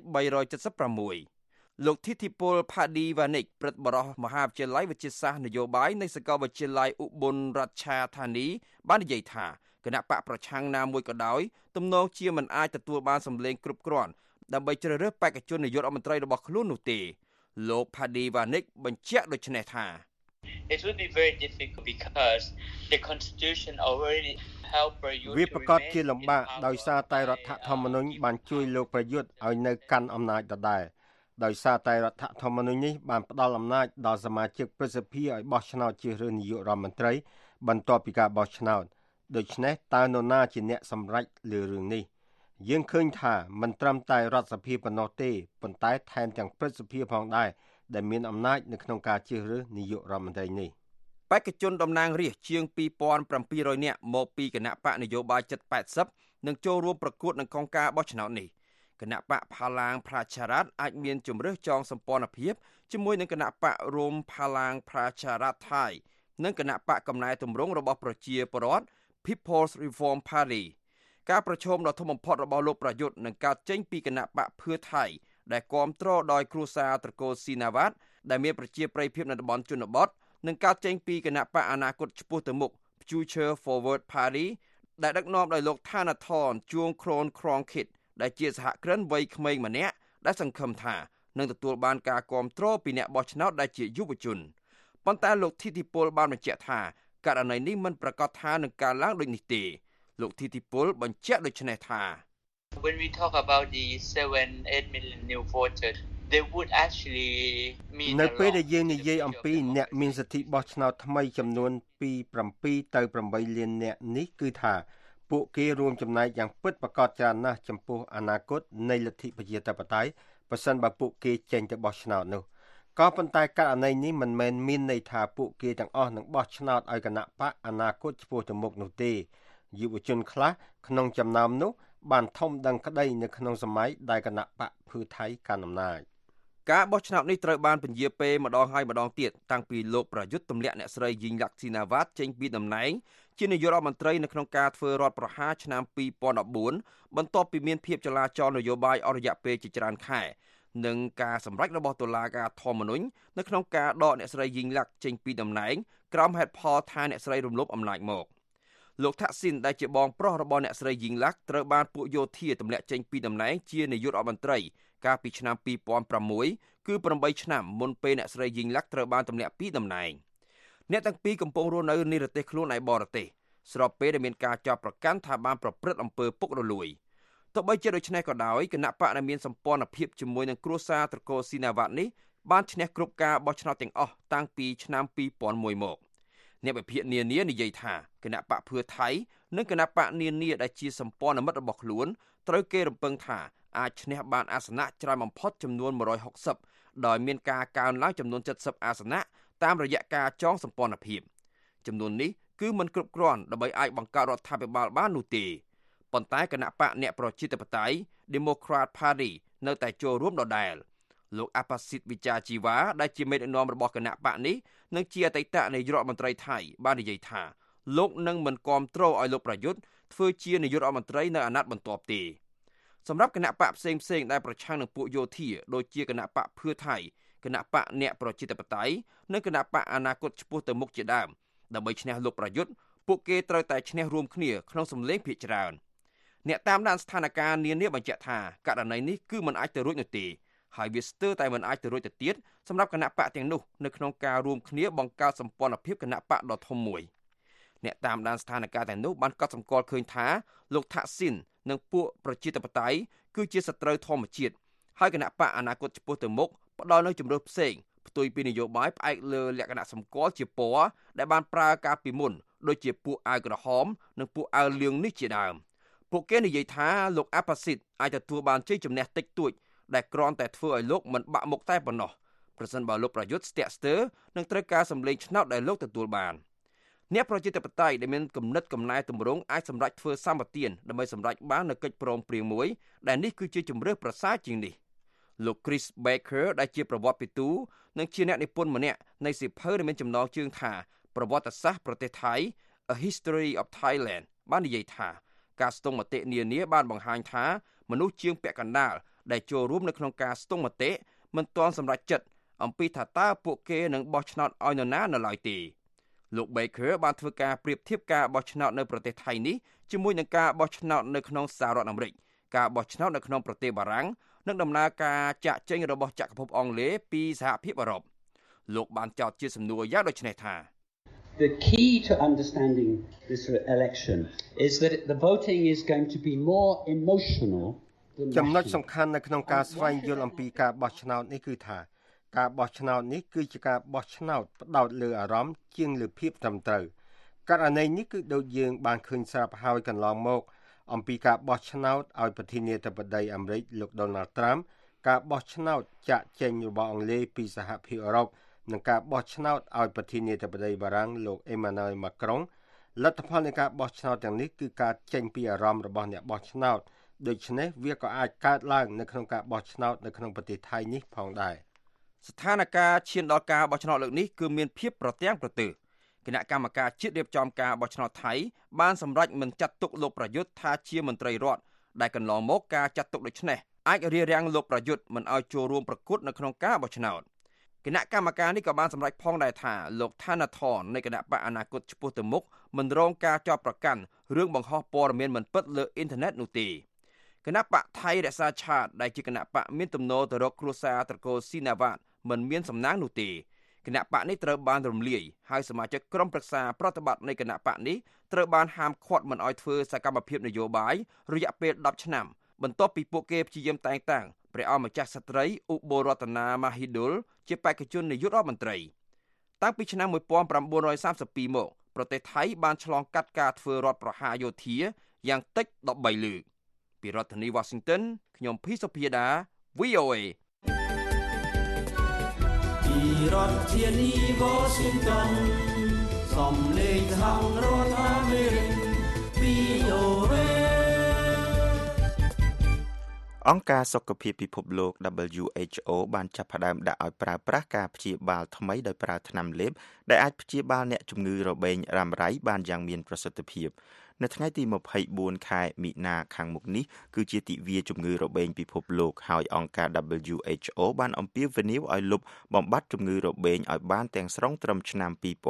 376លោកធីធីពលផាឌីវ៉ានិកព្រឹទ្ធបរិះមហាវិទ្យាល័យវិទ្យាសាស្ត្រនយោបាយនៃសាកលវិទ្យាល័យឧបលរដ្ឋឆាថានីបាននិយាយថាគណៈបកប្រឆាំងណាមួយក៏ដោយទំនងជាមិនអាចទទួលបានសម្លេងគ្រប់គ្រាន់ដើម្បីជ្រើសរើសបេក្ខជននាយករដ្ឋមន្ត្រីរបស់ខ្លួននោះទេលោក Paddy Vanik បញ្ជាក់ដូចនេះថា It would be very difficult because the constitution already help វាប្រកាសជាលំបាកដោយសារតែរដ្ឋធម្មនុញ្ញបានជួយលោកប្រយុទ្ធឲ្យនៅកាន់អំណាចដដែលដោយសារតែរដ្ឋធម្មនុញ្ញនេះបានផ្ដល់អំណាចដល់សមាជិកព្រឹទ្ធសភាឲ្យបោះឆ្នោតជ្រើសរើសនាយករដ្ឋមន្ត្រីបន្ទាប់ពីការបោះឆ្នោតដូច្នេះតើនរណាជាអ្នកសម្រេចលើរឿងនេះយើងឃើញថាមិនត្រឹមតែរដ្ឋសភាប៉ុណ្ណោះទេប៉ុន្តែថែមទាំងព្រឹទ្ធសភាផងដែរដែលមានអំណាចនៅក្នុងការជ្រើសរើសនាយករដ្ឋមន្ត្រីនេះបេក្ខជនតំណាងរាស្ត្រជាង 2700 នាក់មកពីគណៈបកនយោបាយជិត80នឹងចូលរួមប្រកួតនៅក្នុងការបោះឆ្នោតនេះគណៈបកផាឡាងប្រជារដ្ឋអាចមានជំរើសចងសម្ព័ន្ធភាពជាមួយនឹងគណៈបករួមផាឡាងប្រជារដ្ឋថៃនិងគណៈបកកំណែទម្រង់របស់ប្រជាពលរដ្ឋ People's Reform Party ការប្រជុំដ៏ធំបំផុតរបស់លោកប្រយុទ្ធនឹងកើតចេញពីគណៈបកភឿថៃដែលគាំទ្រដោយគ្រួសារត្រកូលស៊ីណាវ៉ាត់ដែលមានប្រជាប្រិយភាពនៅតំបន់ជនបទនឹងកើតចេញពីគណៈបកអនាគតឆ្ពោះទៅមុខ Future Forward Party ដែលដឹកនាំដោយលោកថាណាថនជួងក្រនក្រងខិតដែលជាសហគ្រិនវ័យក្មេងម្នាក់ដែលសង្ឃឹមថានឹងទទួលបានការគាំទ្រពីអ្នកបោះឆ្នោតដែលជាយុវជនប៉ុន្តែលោកធីទីពលបានបញ្ជាក់ថាករណីនេះមិនប្រកាសថានឹងកើតឡើងដូចនេះទេលោកធីទីពលបញ្ជាក់ដូចនេះថា When we talk about the 7-8 million new voters they would actually mean នៅពេលដែលយើងនិយាយអំពីអ្នកមានសិទ្ធិបោះឆ្នោតថ្មីចំនួនពី7ទៅ8លាននាក់នេះគឺថាពួកគេរួមចំណែកយ៉ាងពិតប្រាកដច្រើនណាស់ចំពោះអនាគតនៃលទ្ធិប្រជាធិបតេយ្យប្រសិនបើពួកគេចេញទៅបោះឆ្នោតនោះក៏ប៉ុន្តែករណីនេះមិនមែនមានន័យថាពួកគេទាំងអស់នឹងបោះឆ្នោតឲ្យគណៈបកអនាគតឆ្ពោះទៅមុខនោះទេយុវជនខ្លះក្នុងចំណោមនោះបានធំដឹងក្តីនៅក្នុងសម័យដែលគណៈបកភឿថៃកាន់អំណាចការបោះឆ្នោតនេះត្រូវបានពន្យាពេលម្ដងហើយម្ដងទៀតតាំងពីលោកប្រយុទ្ធទម្លាក់អ្នកស្រីយីងឡាក់ស៊ីណាវ៉ាតចេញពីតំណែងជានាយករដ្ឋមន្ត្រីនៅក្នុងការធ្វើរដ្ឋប្រហារឆ្នាំ2014បន្ទាប់ពីមានភាពចលាចលនយោបាយអស់រយៈពេលជាច្រើនខែនិងការសម្រេចរបស់តុលាការធម្មនុញ្ញនៅក្នុងការដកអ្នកស្រីយីងឡាក់ចេញពីតំណែងក្រោមហេតុផលថាអ្នកស្រីរំលោភអំណាចមកលោកថាក់ស៊ីនដែលជាបងប្រុសរបស់អ្នកស្រីយីងឡាក់ត្រូវបានពួកយោធាទម្លាក់ចេញពីតំណែងជានាយករដ្ឋមន្ត្រីកាលពីឆ្នាំ2006គឺ8ឆ្នាំមុនពេលអ្នកស្រីយីងឡាក់ត្រូវបានទម្លាក់ពីតំណែងអ្នកទាំងពីរកំពុងរស់នៅនិរទេសខ្លួនឯបរទេសស្របពេលដែលមានការចោទប្រកាន់ថាបានប្រព្រឹត្តអំពើពុករលួយទោះបីជាដូច្នេះក៏ដោយគណៈបកដែលមានសម្ព័ន្ធភាពជាមួយនឹងគ្រួសារត្រកូលស៊ីណាវ៉ាត់នេះបានឈ្នះគ្រប់ការបោះឆ្នោតទាំងអស់តាំងពីឆ្នាំ2001មកអ្នកវិភាគនានានិយាយថាគណៈបកភឿថៃនិងគណៈបកនានាដែលជាសម្ព័ន្ធមិត្តរបស់ខ្លួនត្រូវគេរំពឹងថាអាចឈ្នះបានអាសនៈច្រើនបំផុតចំនួន160ដោយមានការកើនឡើងចំនួន70អាសនៈតាមរយៈការចងសម្ព័ន្ធភាពចំនួននេះគឺមិនគ្រប់គ្រាន់ដើម្បីអាចបង្កើតរដ្ឋាភិបាលបាននោះទេប៉ុន្តែគណៈបកអ្នកប្រជាធិបតេយ្យ Democrat Party នៅតែចូលរួមដដែលលោកអបសិទ្ធវិជាជីវ៉ាដែលជាមេដឹកនាំរបស់គណៈបកនេះនិងជាអតីតនាយករដ្ឋមន្ត្រីថៃបាននិយាយថាលោកនឹងមិនគាំទ្រឲ្យលោកប្រយុទ្ធធ្វើជានាយករដ្ឋមន្ត្រីនៅអាណត្តិបន្ទាប់ទេសម្រាប់គណៈបកផ្សេងៗដែលប្រឆាំងនឹងពួកយោធាដូចជាគណៈបកភឿថៃគណៈបកអ្នកប្រជាធិបតេយ្យនិងគណៈបកអនាគតឆ្ពោះទៅមុខជាដើមដើម្បីឈ្នះលោកប្រយុទ្ធពួកគេត្រូវតែឈ្នះរួមគ្នាក្នុងសម្លេងភាគច្រើនអ្នកតាមដានស្ថានភាពនានាបញ្ជាក់ថាករណីនេះគឺមិនអាចទៅរួចនោះទេហើយវាស្ទើរតែមិនអាចទៅរួចទៅទៀតសម្រាប់គណៈបកទាំងនោះនៅក្នុងការរួមគ្នាបង្កើតសម្ព័ន្ធភាពគណៈបកដ៏ធំមួយអ្នកតាមដានស្ថានភាពទាំងនោះបានកត់សម្គាល់ឃើញថាលោកថាក់ស៊ីននិងពួកប្រជាធិបតេយ្យគឺជាសត្រូវធម្មជាតិហើយគណៈបកអនាគតឆ្ពោះទៅមុខផ្ដល់នូវជំរើសផ្សេងផ្ទុយពីនយោបាយផ្អែកលើលក្ខណៈសម្គាល់ជាពណ៌ដែលបានប្រើកាលពីមុនដូចជាពួកអាវក្រហមនិងពួកអាវលឿងនេះជាដើមពួកគេនិយាយថាលោកអបសិទ្ធអាចទទួលបានជ័យជំនះតិចតួចដែលគ្រាន់តែធ្វើឲ្យលោកមិនបាក់មុខតែប៉ុណ្ណោះប្រសិនបើលោកប្រយុទ្ធស្ទាក់ស្ទើរនឹងត្រូវការសម្លេងឆ្នោតដែលលោកទទួលបានអ្នកប្រជាធិបតេយ្យដែលមានគំនិតកំណែទម្រង់អាចសម្រេចធ្វើសម្បទានដើម្បីសម្រេចបាននូវកិច្ចព្រមព្រៀងមួយដែលនេះគឺជាជំរើសប្រសើរជាងនេះលោក Chris Baker ដែលជាប្រវត្តិពិទូនិងជាអ្នកនិពន្ធម្នាក់នៃសៀវភៅដែលមានចំណងជើងថាប្រវត្តិសាស្ត្រប្រទេសថៃ A History of Thailand បាននិយាយថាការស្ទង់មតិនានាបានបង្ហាញថាមនុស្សជាងពាក់កណ្ដាលដែលចូលរួមនៅក្នុងការស្ទង់មតិមិនទាន់សម្រេចចិត្តអំពីថាតើពួកគេនឹងបោះឆ្នោតឲ្យនរណានៅឡើយទេលោក Baker បានធ្វើការប្រៀបធៀបការបោះឆ្នោតនៅប្រទេសថៃនេះជាមួយនឹងការបោះឆ្នោតនៅក្នុងសហរដ្ឋអាមេរិកការបោះឆ្នោតនៅក្នុងប្រទេសបារាំងនិងដំណើរការចាក់ចេញរបស់ចក្រភពអង់គ្លេសពីសហភាពអឺរ៉ុបលោកបានចោទជាសំណួរយ៉ាងដូចនេះថា The key to understanding this election is that the voting is going to be more emotional. ចំណុចសំខាន់នៅក្នុងការស្វែងយល់អំពីការបោះឆ្នោតនេះគឺថាការបោះឆ្នោតនេះគឺជាការបោះឆ្នោតផ្ដោតលើអារម្មណ៍ជាងលើភាពត្រឹមត្រូវករណីនេះគឺដូចយើងបានឃើញស្រាប់ហើយកន្លងមកអំពីការបោះឆ្នោតឲ្យប្រធានាធិបតីអាមេរិកលោក Donald Trump ការបោះឆ្នោតចាក់ចេញរបស់អង់គ្លេសពីសហភាពអឺរ៉ុបនិងការបោះឆ្នោតឲ្យប្រធានាធិបតីបារាំងលោក Emmanuel Macron លទ្ធផលនៃការបោះឆ្នោតទាំងនេះគឺការចេញពីអារម្មណ៍របស់អ្នកបោះឆ្នោតដូច្នេះវាក៏អាចកើតឡើងនៅក្នុងការបោះឆ្នោតនៅក្នុងប្រទេសថៃនេះផងដែរស្ថានភាពឈានដល់ការបោះឆ្នោតលើកនេះគឺមានភាពប្រទាំងប្រទើគណៈកម្មការជាតិរៀបចំការបោះឆ្នោតថៃបានសម្រេចមិនចាត់ទុកលោកប្រយុទ្ធថាជាមន្ត្រីរដ្ឋដែលកន្លងមកការចាត់ទុកដូចនេះអាចរារាំងលោកប្រយុទ្ធមិនឲ្យចូលរួមប្រកួតនៅក្នុងការបោះឆ្នោតគណៈកម្មការនេះក៏បានសម្រេចផងដែរថាលោកថាណាថននៃគណៈបកអនាគតឆ្ពោះទៅមុខមិនរងការចោទប្រកាន់រឿងបង្ហោះព័ត៌មានមិនពិតលើអ៊ីនធឺណិតនោះទេគណៈបកថៃរក្សាឆាតដែលជាគណៈបកមានទំនោរទៅរកគ្រួសារត្រកូលស៊ីណាវ៉ាតមិនមានសំណាងនោះទេគណៈបកនេះត្រូវបានរំលាយហើយសមាជិកក្រុមប្រឹក្សាប្រតិបត្តិនៃគណៈបកនេះត្រូវបានហាមឃាត់មិនឲ្យធ្វើសកម្មភាពនយោបាយរយៈពេល10ឆ្នាំបន្ទាប់ពីពួកគេព្យាយាមតែងតាំងព្រះអង្គម្ចាស់ក្សត្រីឧបូររតនាម៉ាហ៊ីឌុលជាបេក្ខជននាយករដ្ឋមន្ត្រីតាំងពីឆ្នាំ1932មកប្រទេសថៃបានឆ្លងកាត់ការធ្វើរដ្ឋប្រហារយោធាយ៉ាងតិច13លើកពីរដ្ឋធានី Washington ខ្ញុំភីសុភាដា VOA ពីរដ្ឋធានី Washington សំឡេងសហរដ្ឋអាមេរិក VOA អង្គការសុខភាពពិភពលោក WHO បានចាប់ផ្ដើមដាក់ឲ្យប្រើប្រាស់ការព្យាបាលថ្មីដោយប្រើថ្នាំលេបដែលអាចព្យាបាលអ្នកជំងឺរបេងរ៉ាំរ៉ៃបានយ៉ាងមានប្រសិទ្ធភាពនៅថ្ងៃទី24ខែមិនិនាខាងមុខនេះគឺជាទិវាជំងឺរបេងពិភពលោកហើយអង្គការ WHO បានអំពាវនាវឲ្យលុបបំបាត់ជំងឺរបេងឲ្យបានទាំងស្រុងត្រឹមឆ្នាំ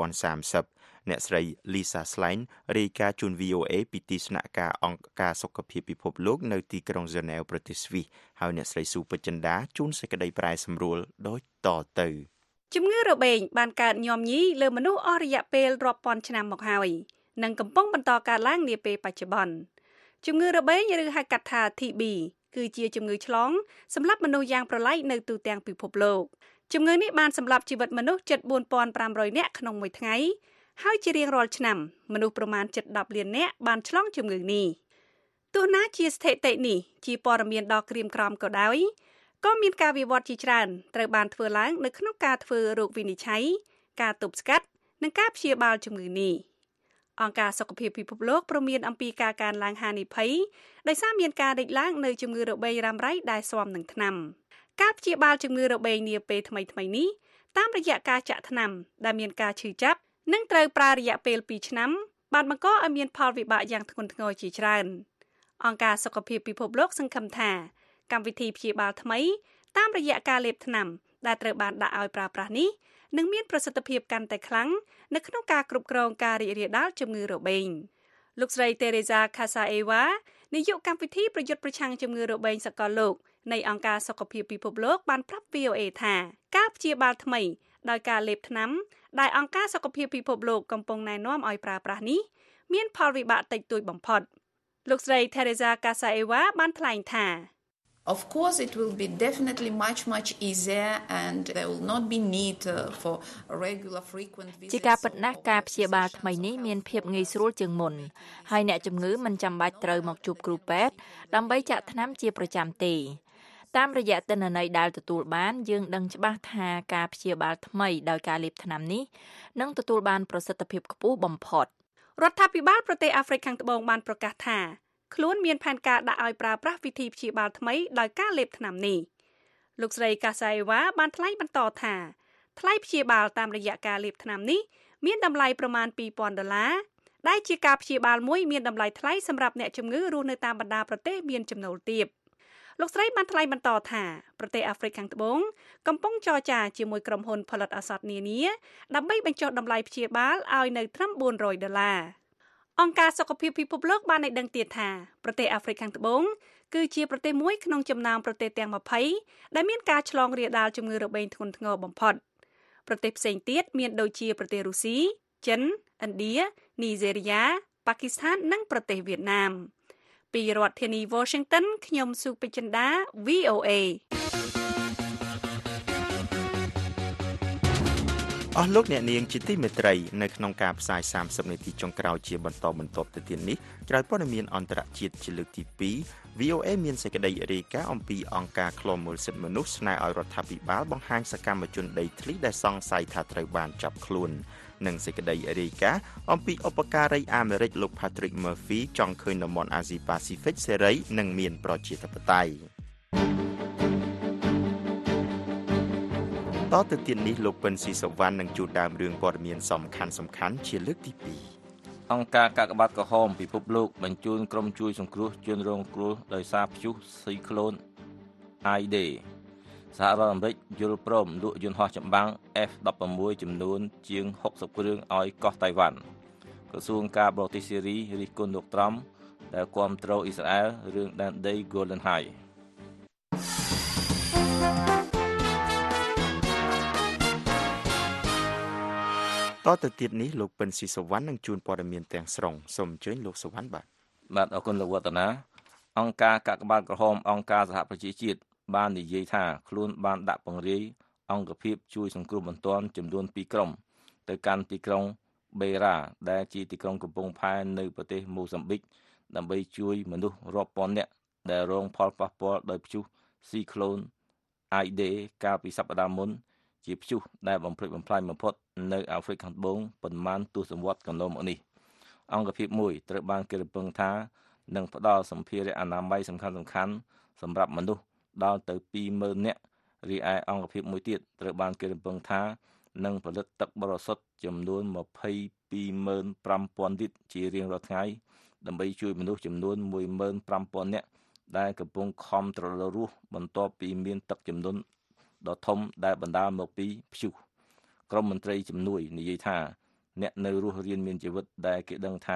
2030អ្នកស្រី Lisa Schlein រាយការណ៍ជូន VOA ពីទីស្នាក់ការអង្គការសុខភាពពិភពលោកនៅទីក្រុង Geneva ប្រទេសស្វីសហើយអ្នកស្រីស៊ូពេជ្រចិន្តាជូនសេចក្តីប្រែសម្រួលដូចតទៅជំងឺរបេងបានកើតញោមញីលើមនុស្សអស់រយៈពេលរាប់ពាន់ឆ្នាំមកហើយនិងកំពុងបន្តកើតឡើងនាពេលបច្ចុប្បន្នជំងឺរបេងឬហៅកាត់ថា TB គឺជាជំងឺឆ្លងសម្រាប់មនុស្សយ៉ាងប្រឡាយនៅទូទាំងពិភពលោកជំងឺនេះបានសម្លាប់ជីវិតមនុស្សជិត 4,500 នាក់ក្នុងមួយថ្ងៃហើយជារៀងរាល់ឆ្នាំមនុស្សប្រមាណជិត10លាននាក់បានឆ្លងជំងឺនេះទោះណាជាស្ថិតិនេះជាព័ត៌មានដ៏ក្រៀមក្រំក៏ដោយក៏មានការវិវត្តជាច្រើនត្រូវបានធ្វើឡើងនៅក្នុងការធ្វើរោគវិនិច្ឆ័យការទប់ស្កាត់និងការព្យាបាលជំងឺនេះអង្គការសុខភាពពិភពលោកព្រមានអំពីការកើនឡើងហានិភ័យដោយសារមានការលេចឡើងនៅជំងឺរបេងរ៉ាំរ៉ៃដែលស៊ាំនឹងថ្នាំការព្យាបាលជំងឺរបេងនាពេលថ្មីៗនេះតាមរយៈការចាក់ថ្នាំដែលមានការឈឺចាប់និងត្រូវប្រើរយៈពេល2ឆ្នាំបានបង្កឲ្យមានផលវិបាកយ៉ាងធ្ងន់ធ្ងរជាច្រើនអង្គការសុខភាពពិភពលោកសង្ឃឹមថាកម្មវិធីព្យាបាលថ្មីតាមរយៈការលេបថ្នាំដែលត្រូវបានដាក់ឲ្យប្រើប្រាស់នេះនឹងមានប្រសិទ្ធភាពកាន់តែខ្លាំងនៅក្នុងការគ្រប់គ្រងការរីករាលដាលជំងឺរបេងលោកស្រី Teresa Casaeva នាយកកម្មវិធីប្រយុទ្ធប្រឆាំងជំងឺរបេងសកលលោកនៃអង្គការសុខភាពពិភពលោកបានប្រាប់ VOA ថាការព្យាបាលថ្មីដោយការលេបថ្នាំដែលអង្គការសុខភាពពិភពលោកកំពុងណែនាំឲ្យប្រើប្រាស់នេះមានផលវិបាកតិចតួចបំផុតលោកស្រី Teresa Casaeva បានថ្លែងថា Of course, it will be definitely much easier and there will not be need for regular frequent visits. ជាការពិតណាស់ការព្យាបាលថ្មីនេះមានភាពងាយស្រួលជាងមុនហើយអ្នកជំងឺមិនចាំបាច់ត្រូវមកជួបគ្រូពេទ្យដើម្បីចាក់ថ្នាំជាប្រចាំទេតាមរយៈទិន្នន័យដែលទទួលបានយើងដឹងច្បាស់ថាការព្យាបាលថ្មីដោយការលេបថ្នាំនេះនឹងទទួលបានប្រសិទ្ធភាពខ្ពស់បំផុតរដ្ឋាភិបាលប្រទេសអាហ្វ្រិកខាងត្បូងបានប្រកាសថាខ្លួនមានផែនការដាក់ឲ្យប្រើប្រាស់វិធីព្យាបាលថ្មីដោយការលេបថ្នាំនេះលោកស្រី Casaeva បានថ្លែងបន្តថាថ្លៃព្យាបាលតាមរយៈការលេបថ្នាំនេះមានតម្លៃប្រមាណ$2,000ដែលជាការព្យាបាលមួយមានតម្លៃថ្លៃសម្រាប់អ្នកជំងឺរស់នៅតាមបណ្ដាប្រទេសមានចំណូលទាបលោកស្រីបានថ្លែងបន្តថាប្រទេសអាហ្វ្រិកខាងត្បូងកំពុងចរចាជាមួយក្រុមហ៊ុនផលិតឱសថនានាដើម្បីបញ្ចុះតម្លៃព្យាបាលឲ្យនៅត្រឹម$400អង្គការសុខភាពពិភពលោកបានឲ្យដឹងទៀតថាប្រទេសអាហ្វ្រិកខាងត្បូងគឺជាប្រទេសមួយក្នុងចំណោមប្រទេសទាំង20ដែលមានការឆ្លងរាលដាលជំងឺរបេងធ្ងន់ធ្ងរបំផុតប្រទេសផ្សេងទៀតមានដូចជាប្រទេសរុស្ស៊ីចិនឥណ្ឌានីហ្សេរីយ៉ាប៉ាគីស្ថាននិងប្រទេសវៀតណាមពីរដ្ឋធានី Washington ខ្ញុំសុពេជ្ជន្តា VOA អស់លោកអ្នកនាងជាទីមេត្រីនៅក្នុងការផ្សាយ30នាទីចុងក្រោយជាបន្តបន្ទាប់ទៅទៀតនេះក្រោយព័ត៌មានអន្តរជាតិជាលើកទី2 VOA មានសេចក្តីរាយការណ៍អំពីអង្គការឃ្លាំមើលសិទ្ធិមនុស្សស្នើឲ្យរដ្ឋាភិបាលបង្ហាញសកម្មជនដីធ្លីដែលសង្ស័យថាត្រូវបានចាប់ខ្លួននិងសេចក្តីរាយការណ៍អំពីឧបការីអាមេរិកលោក Patrick Murphy ចង់ឃើញតំបន់អាស៊ីប៉ាស៊ីហ្វិកសេរីនិងមានប្រជាធិបតេយ្យតទៅទៀតនេះលោកពិនស៊ីសវណ្ណនឹងជួបដើមរឿងព័ត៌មានសំខាន់ជាលើកទី2 អង្គការកាកបាទក្រហមពិភពលោកបញ្ជូនក្រុមជួយសង្គ្រោះជនរងគ្រោះដោយសារព្យុះស៊ីក្លូន Idai សហរដ្ឋអាមេរិកយល់ព្រមលក់យន្តហោះចម្បាំង F-16 ចំនួនជាង60គ្រឿងឲ្យកោះតៃវ៉ាន់ក្រសួងការបរទេសសេរីរិះគន់លោកត្រុំដែលគាំទ្រអ៊ីស្រាអែលរឿងដែនដី Golden High តទៅទៀតនេះលោកពិនស៊ីសវណ្ណនឹងជួនព័ត៌មានទាំងស្រុងសូមអញ្ជើញលោកសវណ្ណបាទអរគុណលោកវឌ្ឍនាអង្គការកាកបាទក្រហមអង្គការសហប្រជាជាតិបាននិយាយថាខ្លួនបានដាក់ពង្រាយអង្គភាពជួយសង្គ្រោះបន្ទាន់ចំនួន2ក្រុមទៅកាន់ទីក្រុងបេរ៉ាដែលជាទីក្រុងកំពង់ផែនៅប្រទេសម៉ូសាំប៊ិកដើម្បីជួយមនុស្សរាប់ពាន់នាក់ដែលរងផលប៉ះពាល់ដោយព្យុះស៊ីក្លូន Idai កាលពីសប្តាហ៍មុនជាព្យុះដែលបំផ្លិចបំផ្លាញបំផុតនៅអាហ្វ្រិកខាងត្បូងប៉ុន្មានទសវត្សរ៍កន្លងមកនេះអង្គភាពមួយត្រូវបានគេរំពឹងថានឹងផ្ដល់សម្ភារៈអនាម័យសំខាន់សម្រាប់មនុស្សដល់ទៅ 20,000 នាក់រីឯអង្គភាពមួយទៀតត្រូវបានគេរំពឹងថានឹងផលិតទឹកបរិសុទ្ធចំនួន 22,500 លីត្រជារៀងរាល់ថ្ងៃដើម្បីជួយមនុស្សចំនួន 15,000 នាក់ដែលកំពុងខំត្រឡប់រស់បន្ទាប់ពីមានទឹកជំនន់ដ៏ធំដែលបណ្ដាលមកពីព្យុះក្រុមមន្ត្រីជំនួយនិយាយថាអ្នកនៅរស់រានមានជីវិតដែលគេមិនដឹងថា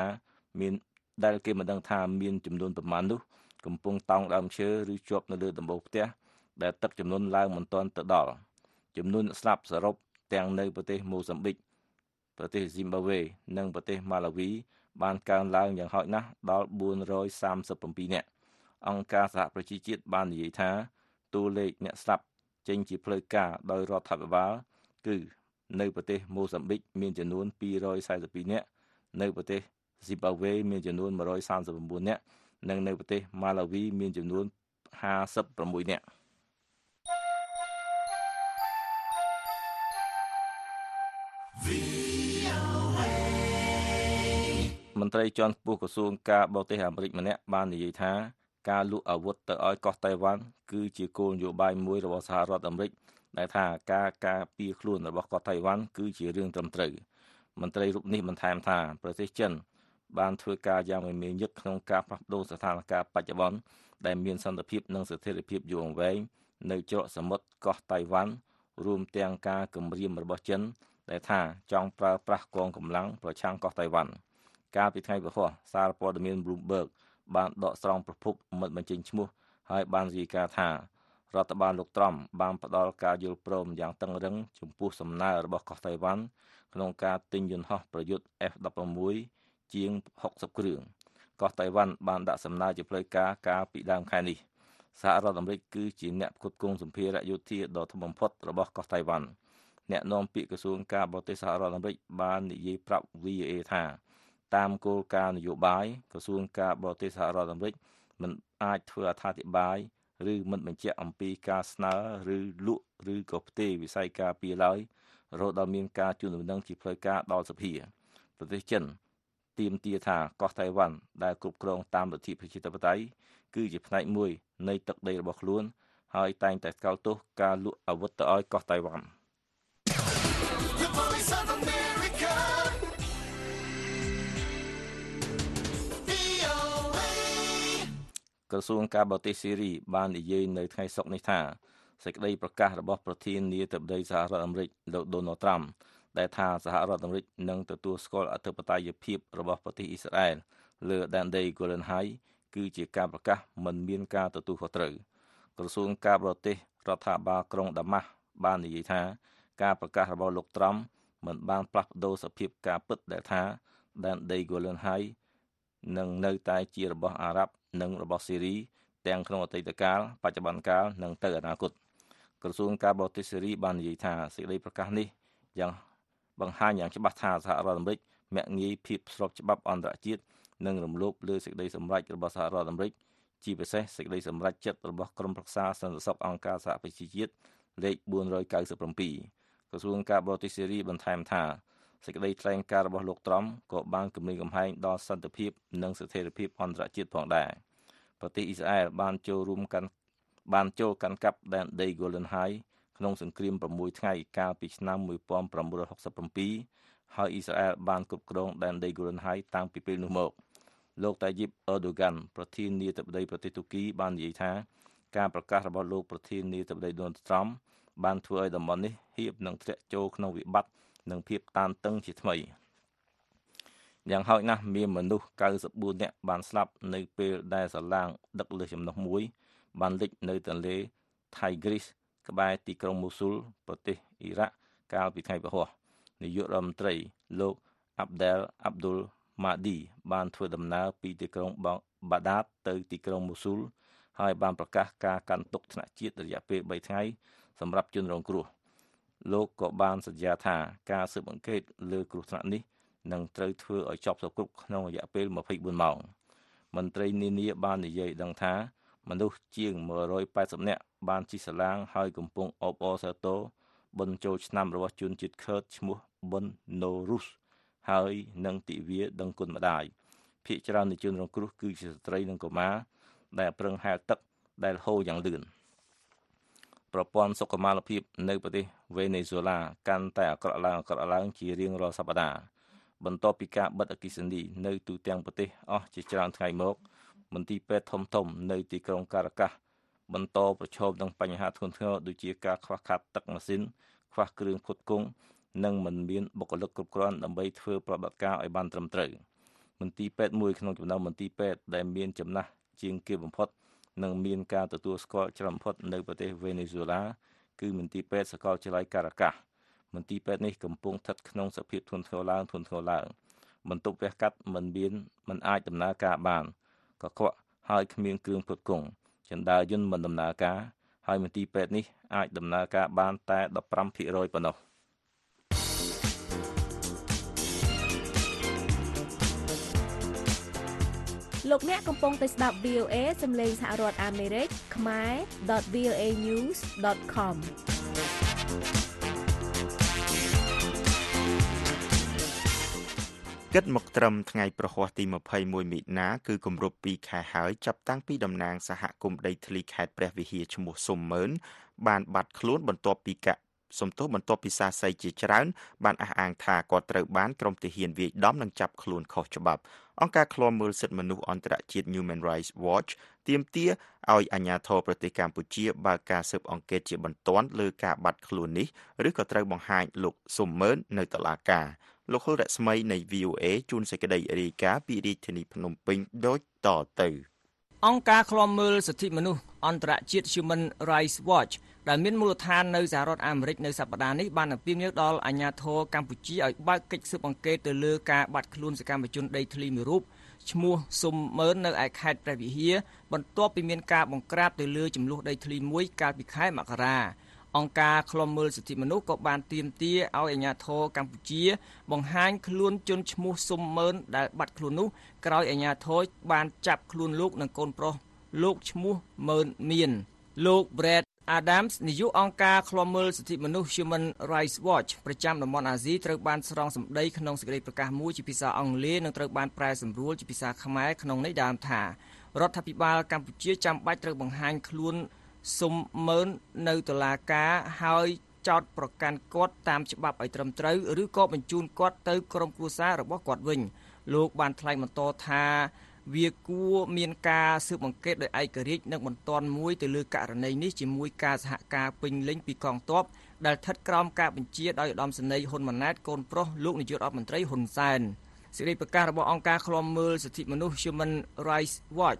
មានចំនួនប្រមាណនោះកំពុងតោងដើមឈើឬជាប់នៅលើដំបូលផ្ទះដែលទឹកជំនន់ឡើងមិនទាន់ទៅដល់ចំនួនស្លាប់សរុបទាំងនៅប្រទេសម៉ូសាំប៊ិកប្រទេសស៊ីមបាវេនិងប្រទេសម៉ាឡាវីបានកើនឡើងយ៉ាងហោចណាស់ដល់437នាក់អង្គការសហប្រជាជាតិបាននិយាយថាតួលេខអ្នកស្លាប់ចេញជាផ្លូវការដោយរដ្ឋាភិបាលគឺនៅប្រទេសម៉ូសាំប៊ិកមានចំនួន242នាក់នៅប្រទេសស៊ីមបាវេមានចំនួន139នាក់និងនៅប្រទេសម៉ាឡាវីមានចំនួន56នាក់មន្ត្រីជាន់ខ្ពស់ក្រសួងការបរទេសអាមេរិកម្នាក់បាននិយាយថាការលក់អាវុធទៅឲ្យកោះតៃវ៉ាន់គឺជាគោលនយោបាយមួយរបស់សហរដ្ឋអាមេរិកដែលថាការការពារខ្លួនរបស់កោះតៃវ៉ាន់គឺជារឿងត្រឹមត្រូវមន្ត្រីរូបនេះបន្ថែមថាប្រទេសចិនបានធ្វើការយ៉ាងមមាញឹកក្នុងការផ្លាស់ប្តូរស្ថានភាពបច្ចុប្បន្នដែលមានសន្តិភាពនិងស្ថិរភាពយូរអង្វែងនៅច្រកសមុទ្រកោះតៃវ៉ាន់រួមទាំងការគំរាមរបស់ចិនដែលថាចង់ប្រើប្រាស់កងកម្លាំងប្រឆាំងកោះតៃវ៉ាន់កាលពីថ្ងៃពហុសារព័ត៌មាន Bloomberg បានដកស្រង់ប្រភពមិនបញ្ចេញឈ្មោះហើយបានរាយការណ៍ថារដ្ឋបាលលោកត្រុំបានផ្ដល់ការយល់ព្រមយ៉ាងតឹងរ៉ឹងចំពោះសំណើរបស់កោះតៃវ៉ាន់ក្នុងការទិញយន្តហោះប្រយុទ្ធ F-16 ជាង60គ្រឿងកោះតៃវ៉ាន់បានដាក់សំណើជាផ្លូវការកាលពីដើមខែនេះសហរដ្ឋអាមេរិកគឺជាអ្នកផ្គត់ផ្គង់សម្ភារៈយោធាដ៏ធំបំផុតរបស់កោះតៃវ៉ាន់អ្នកនាំពាក្យក្រសួងការបរទេសសហរដ្ឋអាមេរិកបាននិយាយប្រាប់ VOA ថាតាមគោលការណ៍នយោបាយក្រសួងការបរទេសសហរដ្ឋអាមេរិកមិនអាចធ្វើអត្ថាធិប្បាយឬមិនបញ្ជាក់អំពីការស្នើឬលក់ឬក៏ផ្ទេរវិស័យការពារឡើយរហូតដល់មានការជូនដំណឹងជាផ្លូវការដល់សភាប្រទេសចិនទាមទារថាកោះតៃវ៉ាន់ដែលគ្រប់គ្រងតាមលទ្ធិប្រជាធិបតេយ្យគឺជាផ្នែកមួយនៃទឹកដីរបស់ខ្លួនហើយតែងតែថ្កោលទោសការលក់អាវុធទៅឲ្យកោះតៃវ៉ាន់ក្រសួងការបរទេសសេរីបាននិយាយនៅថ្ងៃសុក្រនេះថាសេចក្តីប្រកាសរបស់ប្រធានាធិបតីសហរដ្ឋអាមេរិកលោក Donald Trump ដែលថាសហរដ្ឋអាមេរិកនឹងទទួលស្គាល់អធិបតេយ្យភាពរបស់ប្រទេសអ៊ីស្រាអែលលើដែនដី Golan Heights គឺជាការប្រកាសមិនមានការទទួលខុសត្រូវក្រសួងការបរទេសរដ្ឋាភិបាលក្រុងដាម៉ាស់បាននិយាយថាការប្រកាសរបស់លោកត្រុំមិនបានផ្លាស់ប្ដូរសភាពការពិតដែលថាដែនដី Golan Heights នឹងនៅតែជារបស់អារ៉ាប់និងរបស់សេរីទាំងក្នុងអតីតកាលបច្ចុប្បន្នកាលនិងទៅអនាគតក្រសួងការបរទេសសេរីបាននិយាយថាសេចក្តីប្រកាសនេះយ៉ាងបង្ហាញយ៉ាងច្បាស់ថាសហរដ្ឋអាមេរិកមាក់ងាយភាពស្របច្បាប់អន្តរជាតិនិងរំលោភលើសេចក្តីសម្រេចរបស់សហរដ្ឋអាមេរិកជាពិសេសសេចក្តីសម្រេចចិត្តរបស់ក្រុមប្រឹក្សាសន្តិសុខអង្គការសហប្រជាជាតិលេខ497ក្រសួងការបរទេសសេរីបន្ថែមថាសេចក្តីថ្លែងការណ៍របស់លោកត្រុំក៏បានគំរាមកំហែងដល់សន្តិភាពនិងស្ថិរភាពអន្តរជាតិផងដែរប្រទេសអ៊ីស្រាអែលបានចូលកាន់កាប់ដែនដី Golan Heights ក្នុងសង្គ្រាម6ថ្ងៃកាលពីឆ្នាំ1967ហើយអ៊ីស្រាអែលបានគ្រប់គ្រងដែនដី Golan Heights តាំងពីពេលនោះមកលោកតាយីបអឺដូហ្គាន់ប្រធានាធិបតីប្រទេសទូគីបាននិយាយថាការប្រកាសរបស់លោកប្រធានាធិបតីដូណាល់ត្រុំបានធ្វើឲ្យតំបន់នេះហៀបនឹងធ្លាក់ចូលក្នុងវិបត្តិនិងភាពតានតឹងជាថ្មីយ៉ាងហោចណាស់មានមនុស្ស94នាក់បានស្លាប់នៅពេលដែលសាឡាងដឹកលើសចំណុះមួយបានលិចនៅទន្លេ Tigris ក្បែរទីក្រុងមូស៊ូលប្រទេសអ៊ីរ៉ាក់កាលពីថ្ងៃពហុនាយករដ្ឋមន្ត្រីលោក Abdel Abdul Mahdi បានធ្វើដំណើរពីទីក្រុងបាដាតទៅទីក្រុងមូស៊ូលហើយបានប្រកាសការកាន់ទុក្ខថ្នាក់ជាតិរយៈពេល3ថ្ងៃសម្រាប់ជនរងគ្រោះលោកក៏បានសន្យាថាការស៊ើបអង្កេតលើគ្រោះថ្នាក់នេះនឹងត្រូវធ្វើឲ្យចប់សព្វគ្រប់ក្នុងរយៈពេល24ម៉ោងមន្ត្រីនានាបាននិយាយដឹងថាមនុស្សជាង180នាក់បានជិះសាឡាងហើយកំពុងអបអរសាទរបុណ្យចូលឆ្នាំរបស់ជនជាតិខឺតឈ្មោះបុណ្យណូរូសហើយនឹងទិវាដឹងគុណម្ដាយភាគច្រើននៃជនរងគ្រោះគឺជាស្ត្រីនិងកុមារដែលប្រឹងហែលទឹកដែលហូរយ៉ាងលឿនប្រព័ន្ធសុខុមាលភាពនៅប្រទេសវេណេស៊ុយឡាកាន់តែអាក្រក់ឡើងជារៀងរាល់សប្តាហ៍បន្ទាប់ពីការបិទអគ្គិសនីនៅទូទាំងប្រទេសអស់ជាច្រើនថ្ងៃមកមន្ទីរពេទ្យធំនៅទីក្រុងការ៉ាកាសបន្តប្រឈមនឹងបញ្ហាធ្ងន់ធ្ងរដូចជាការខ្វះខាតទឹកម៉ាស៊ីនខ្វះគ្រឿងផ្គត់ផ្គង់និងមិនមានបុគ្គលិកគ្រប់គ្រាន់ដើម្បីធ្វើប្រតិបត្តិការឲ្យបានត្រឹមត្រូវមន្ទីរពេទ្យមួយក្នុងចំណោមមន្ទីរពេទ្យដែលមានចំណាស់ជាងគេបំផុតនិងមានការទទួលស្គាល់ច្រើនបំផុតនៅប្រទេសវេណេស៊ុយឡាគឺមន្ទីរពេទ្យសាកលវិទ្យាល័យការ៉ាកាសមន្ទីរពេទ្យនេះកំពុងស្ថិតក្នុងសភាពធ្ងន់ធ្ងរឡើងបន្ទប់វះកាត់មិនអាចដំណើរការបានកខ្វក់ហើយគ្មានគ្រឿងផ្គត់ផ្គង់ចណ្ដាលយន្តមិនដំណើរការហើយមន្ទីរពេទ្យនេះអាចដំណើរការបានតែ15% ប៉ុណ្ណោះលោកអ្នកកំពុងតែស្ដាប់ VOA សំឡេងសហរដ្ឋអាមេរិកខ្មែរ .voanews.com គិតមកត្រឹមថ្ងៃប្រហ័សទី21មិនិនាគឺគម្រប់2ខែហើយចាប់តាំងពីតំណាងសហគមន៍ដីធ្លីខេត្តព្រះវិហារឈ្មោះស៊ុំម៉ឺនបានបាត់ខ្លួនបន្ទាប់ពីសាស័យជាច្រើនបានអះអាងថាគាត់ត្រូវបានក្រុមទាហានវាយដំនិងចាប់ខ្លួនខុសច្បាប់អង្គការឃ្លាំមើលសិទ្ធិមនុស្សអន្តរជាតិ Human Rights Watch ទាមទារឲ្យអាជ្ញាធរប្រទេសកម្ពុជាបើកការស៊ើបអង្កេតជាបន្ទាន់លើការបាត់ខ្លួននេះឬក៏ត្រូវបង្ហាញលោកស៊ុំម៉ឺននៅតុលាការលោកហុលរស្មីនៃ VOA ជួនសេចក្តីរាយការណ៍ពីរាជធានីភ្នំពេញដូចតទៅអង្គការឃ្លាំមើលសិទ្ធិមនុស្សអន្តរជាតិ Human Rights Watch ដែលមានមូលដ្ឋាននៅសហរដ្ឋអាមេរិកនៅសប្តាហ៍នេះបានអំពាវនាវដល់អាជ្ញាធរកម្ពុជាឲ្យបើកកិច្ចស៊ើបអង្កេតទៅលើការបាត់ខ្លួនសកម្មជនដីធ្លីមួយរូបឈ្មោះស៊ុំម៉ឺននៅឯខេត្តព្រះវិហារបន្ទាប់ពីមានការបង្ក្រាបទៅលើចំនួនដីធ្លីមួយកាលពីខែមករាអង្គការឃ្លាំមើលសិទ្ធិមនុស្សក៏បានទាមទារឲ្យអាជ្ញាធរកម្ពុជាបង្ហាញខ្លួនជនឈ្មោះស៊ុំម៉ឺនដែលបាត់ខ្លួននោះក្រោយអាជ្ញាធរបានចាប់ខ្លួនលោកនិងកូនប្រុសលោកឈ្មោះម៉ឺនមានលោក Brad Adams នាយកអង្គការឃ្លាំមើលសិទ្ធិមនុស្ស Human Rights Watch ប្រចាំតំបន់អាស៊ីត្រូវបានស្រង់សម្ដីក្នុងសេចក្តីប្រកាសមួយជាភាសាអង់គ្លេសនិងត្រូវបានប្រែសម្រួលជាភាសាខ្មែរក្នុងន័យដើមថារដ្ឋាភិបាលកម្ពុជាចាំបាច់ត្រូវបង្ហាញខ្លួនស៊ុំម៉ឺននៅតុលាការហើយចោទប្រកាន់គាត់តាមច្បាប់ឲ្យត្រឹមត្រូវឬក៏បញ្ជូនគាត់ទៅក្រុមគ្រួសាររបស់គាត់វិញលោកបានថ្លែងបន្តថាវាគួរមានការស៊ើបអង្កេតដោយឯករាជ្យនិងបន្ទាន់មួយទៅលើករណីនេះជាមួយការសហការពេញលេញពីកងទ័ពដែលស្ថិតក្រោមការបញ្ជាដោយឧត្តមសេនីយ៍ហ៊ុនម៉ាណែតកូនប្រុសលោកនាយករដ្ឋមន្ត្រីហ៊ុនសែនសេចក្តីប្រកាសរបស់អង្គការឃ្លាំមើលសិទ្ធិមនុស្ស Human Rights Watch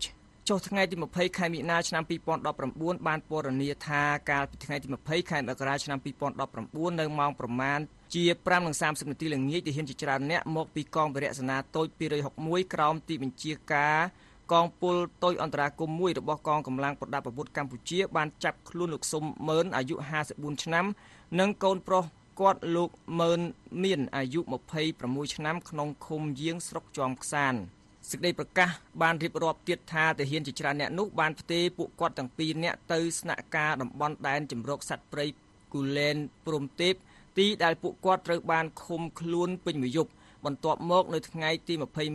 ចុះថ្ងៃទី20ខែមិនិនាឆ្នាំ2019បានពណ៌នាថាកាលពីថ្ងៃទី20ខែមករាឆ្នាំ2019នៅម៉ោងប្រមាណជា 5:30 នាទីល្ងាចទាហានជាច្រើនអ្នកមកពីកងវរៈសេនាតូច261ក្រោមទីបញ្ជាការកងពលតុយអន្តរាគមន៍មួយរបស់កងកម្លាំងប្រដាប់អាវុធកម្ពុជាបានចាប់ខ្លួនលោកស៊ុំម៉ឺនអាយុ54ឆ្នាំនិងកូនប្រុសគាត់លោកម៉ឺនមានអាយុ26ឆ្នាំក្នុងឃុំយាងស្រុកជាំខ្សានសេចក្តីប្រកាសបានរៀបរាប់ទៀតថាទាហានជាច្រើនអ្នកនោះបានផ្ទេរពួកគាត់ទាំងពីរនាក់ទៅស្នាក់ការតំបន់ដែនជំរកសត្វព្រៃគូលែនព្រំទេពទីដែលពួកគាត់ត្រូវបានឃុំខ្លួនពេញមួយយប់បន្ទាប់មកនៅថ្ងៃទី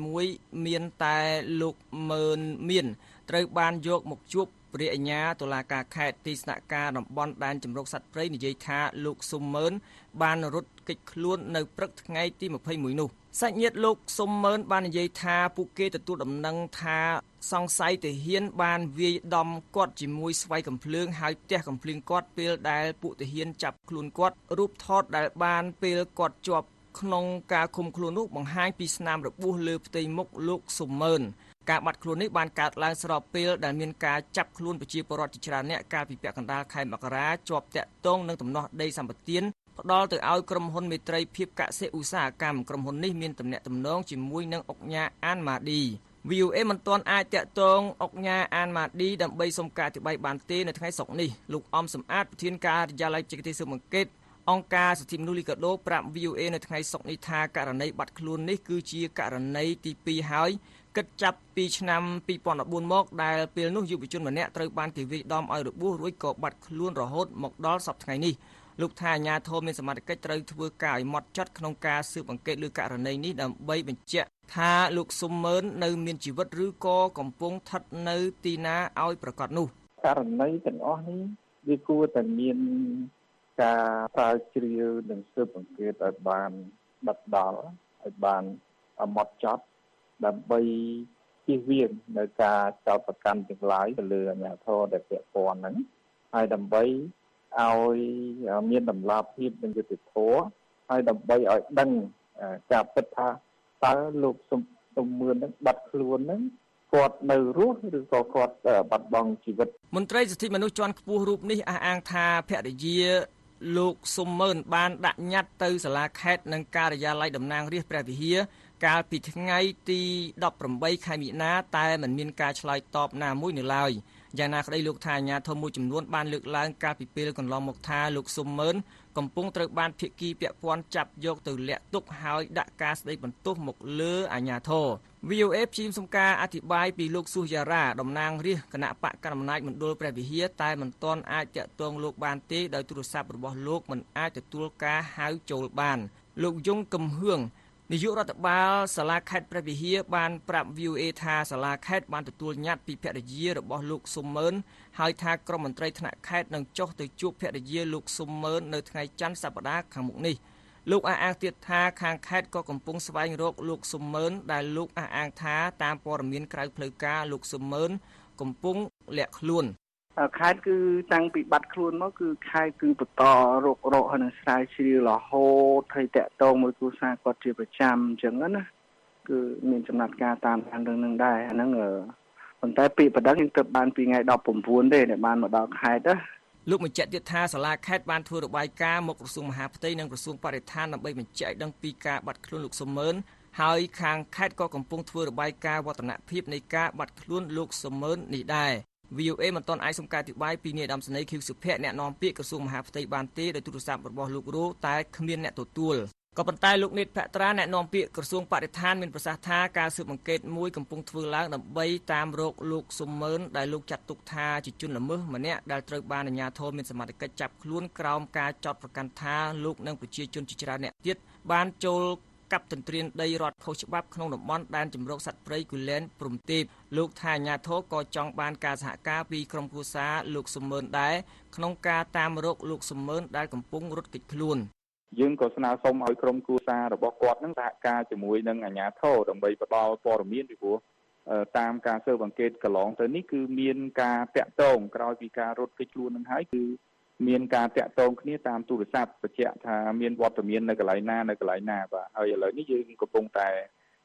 21មានតែលោកម៉ឺនមានត្រូវបានយកមកជួបព្រះអាជ្ញាតុលាការខេត្តទីស្នាក់ការតំបន់ដែនជំរកសត្វព្រៃនិយាយថាលោកស៊ុំម៉ឺនបានរត់គេចខ្លួននៅព្រឹកថ្ងៃទី21នោះសាច់ញាតិលោកស៊ុំម៉ឺនបាននិយាយថាពួកគេទទួលដំណឹងថាសង្ស័យទាហានបានវាយដំគាត់ជាមួយស្វ័យកំភ្លើងហើយផ្ទះកំភ្លៀងគាត់ពេលដែលពួកទាហានចាប់ខ្លួនគាត់រូបថតដែលបានពេលគាត់ជាប់ក្នុងការឃុំខ្លួននោះបង្ហាញពីស្នាមរបួសលើផ្ទៃមុខលោកស៊ុំម៉ឺនការបាត់ខ្លួននេះបានកើតឡើងស្របពេលដែលមានការចាប់ខ្លួនប្រជាពលរដ្ឋជាច្រើនអ្នកកាលពីពាក់កណ្ដាលខែមករាជាប់តាក់ទងនឹងដំណោះដីសម្បត្តិផ្ដល់ទៅឲ្យក្រុមហ៊ុនមេត្រីភាពកសិឧស្សាហកម្មក្រុមហ៊ុននេះមានទំនាក់ទំនងជាមួយនឹងអុកញ៉ាអានម៉ាឌី VOA មិនទាន់អាចតាក់ទងអុកញ៉ាអានម៉ាឌីដើម្បីសុំការអធិប្បាយបានទេនៅថ្ងៃសុក្រនេះលោកអំសំអាតប្រធានការិយាល័យបច្ចេកទេសស៊ើបអង្កេតអង្គការសិទ្ធិមនុស្សលីកាដូប្រាប់ VOA នៅថ្ងៃសុក្រនេះថាករណីបាត់ខ្លួននេះគឺជាករណីទី2ហើយគិតចាប់ពីឆ្នាំ2014មកដែលពេលនោះយុវជនម្នាក់ត្រូវបានគេវាយដំឲ្យរបួសរួចក៏បាត់ខ្លួនរហូតមកដល់សប្តាហ៍ថ្ងៃនេះលោកថាអាជ្ញាធរមានសមត្ថកិច្ចត្រូវធ្វើការឲ្យម៉ត់ចត់ក្នុងការស៊ើបអង្កេតលើករណីនេះដើម្បីបញ្ជាក់ថាលោកស៊ុំម៉ឺននៅមានជីវិតឬក៏កំពុងស្ថិតនៅទីណាឲ្យប្រកាសនោះករណីទាំងអស់នេះវាគួរតែមានការស្រាវជ្រាវនិងស៊ើបអង្កេតឲ្យបានដិតដល់ឲ្យបានម៉ត់ចត់ដើម្បីជៀសវាងនៅការចោទប្រកាន់ទាំងឡាយទៅលើអាជ្ញាធរដែលពាក់ព័ន្ធហ្នឹងហើយដើម្បីឲ្យមានតម្លាភាពនិងយុត្តិធម៌ហើយដើម្បីឲ្យដឹងការពិតថាតើលោកស៊ុំម៉ឺនហ្នឹងបាត់ខ្លួនហ្នឹងគាត់នៅរស់ឬក៏គាត់បាត់បង់ជីវិតមន្ត្រីសិទ្ធិមនុស្សជាន់ខ្ពស់រូបនេះអះអាងថាភរិយាលោកស៊ុំម៉ឺនបានដាក់ញត្តិទៅសាលាខេត្តនិងការិយាល័យតំណាងរាស្ត្រព្រះវិហារកាលពីថ្ងៃទី18ខែមិនិនាតែមិនមានការឆ្លើយតបណាមួយនៅឡើយយ៉ាងណាក្តីលោកថាអាជ្ញាធរមួយចំនួនបានលើកឡើងកាលពីពេលកន្លងមកថាលោកស៊ុំម៉ឺនកំពុងត្រូវបានភាគីពាក់ព័ន្ធចាប់យកទៅលាក់ទុកហើយដាក់ការស្តីបន្ទោសមកលើអាជ្ញាធរ VOA ព្យាយាមសុំការអធិប្បាយពីលោកស៊ូយ៉ារ៉ាតំណាងរាស្ត្រគណៈបកកណ្ដាលអំណាចមណ្ឌលព្រះវិហារតែមិនទាន់អាចតាក់ទងលោកបានទេដោយទូរស័ព្ទរបស់លោកមិនអាចទទួលការហៅចូលបានលោកយងកំហឿងនាយករដ្ឋបាលសាលាខេត្តព្រះវិហារបានប្រាប់ VOA ថាសាលាខេត្តបានទទួលញត្តិពីភរិយារបស់លោកស៊ុំម៉ឺនហើយថាក្រុមមន្ត្រីថ្នាក់ខេត្តនឹងចុះទៅជួបភរិយាលោកស៊ុំម៉ឺននៅថ្ងៃច័ន្ទសប្តាហ៍ខាងមុខនេះលោកអះអាងទៀតថាខាងខេត្តក៏កំពុងស្វែងរកលោកស៊ុំម៉ឺនដែលលោកអះអាងថាតាមព័ត៌មានក្រៅផ្លូវការលោកស៊ុំម៉ឺនកំពុងលាក់ខ្លួនខេត្តគឺតាំងពីបាត់ខ្លួនមកគឺខេត្តគឺបន្តរកហើយនឹងស្រាវជ្រាវរហូតហើយតាក់ទងមួយគ្រួសារគាត់ជាប្រចាំអញ្ចឹងណាគឺមានចំណាត់ការតាមរឿងនឹងដែរអាហ្នឹងប៉ុន្តែពាក្យបណ្ដឹងយើងទៅបានពីថ្ងៃ19ទេដែលបានមកដល់ខេត្តណាលោកបញ្ជាក់ទៀតថាសាលាខេត្តបានធ្វើរបាយការណ៍មកក្រសួងមហាផ្ទៃនិងក្រសួងបរិស្ថានដើម្បីបញ្ជាក់ឲ្យដឹងពីការបាត់ខ្លួនលោកស៊ុំម៉ឺនហើយខាងខេត្តក៏កំពុងធ្វើរបាយការណ៍វឌ្ឍនភាពនៃការបាត់ខ្លួនលោកស៊ុំម៉ឺននេះដែរ VOA មិនទាន់អាចសុំការអធិប្បាយពីនាយឧត្តមសេនីយ៍ខៀវសុភ័ក្រអ្នកនាំពាក្យក្រសួងមហាផ្ទៃបានទេដោយទូរស័ព្ទរបស់លោករੂតែគ្មានអ្នកទទួលក៏ប៉ុន្តែលោកនេតភក្ត្រាអ្នកនាំពាក្យក្រសួងបរិស្ថានមានប្រសាសន៍ថាការស៊ើបអង្កេតមួយកំពុងធ្វើឡើងដើម្បីតាមរកលោកស៊ុំម៉ឺនដែលលោកចាត់ទុកថាជាជនល្មើសម្នាក់ដែលត្រូវបានអាជ្ញាធរមានសមត្ថកិច្ចចាប់ខ្លួនក្រោមការចោទប្រកាន់ថាលោកនិងប្រជាជនជាច្រើនអ្នកទៀតបានចូលកັບទន្ទ្រានដីរដ្ឋខុសច្បាប់ក្នុងតំបន់ដែនជំរកសត្វព្រៃគូលែនព្រំទេពលោកថាអាជ្ញាធរក៏ចង់បានការសហការពីក្រុមគ្រួសារលោកស៊ុំម៉ឺនដែរក្នុងការតាមរកលោកស៊ុំម៉ឺនដែលកំពុងរត់គេចខ្លួនយើងក៏ស្នើសុំឲ្យក្រុមគ្រួសាររបស់គាត់នឹងសហការជាមួយនឹងអាជ្ញាធរដើម្បីផ្ដល់ព័ត៌មានពីព្រោះតាមការស៊ើបអង្កេតកន្លងទៅនេះគឺមានការតាក់ទងក្រោយពីការរត់គេចខ្លួននឹងហើយគឺមានការតាក់ទងគ្នាតាមទូរស័ព្ទបញ្ជាក់ថាមានវត្តមាននៅកន្លែងណាបាទហើយឥឡូវនេះយើងកំពុងតែ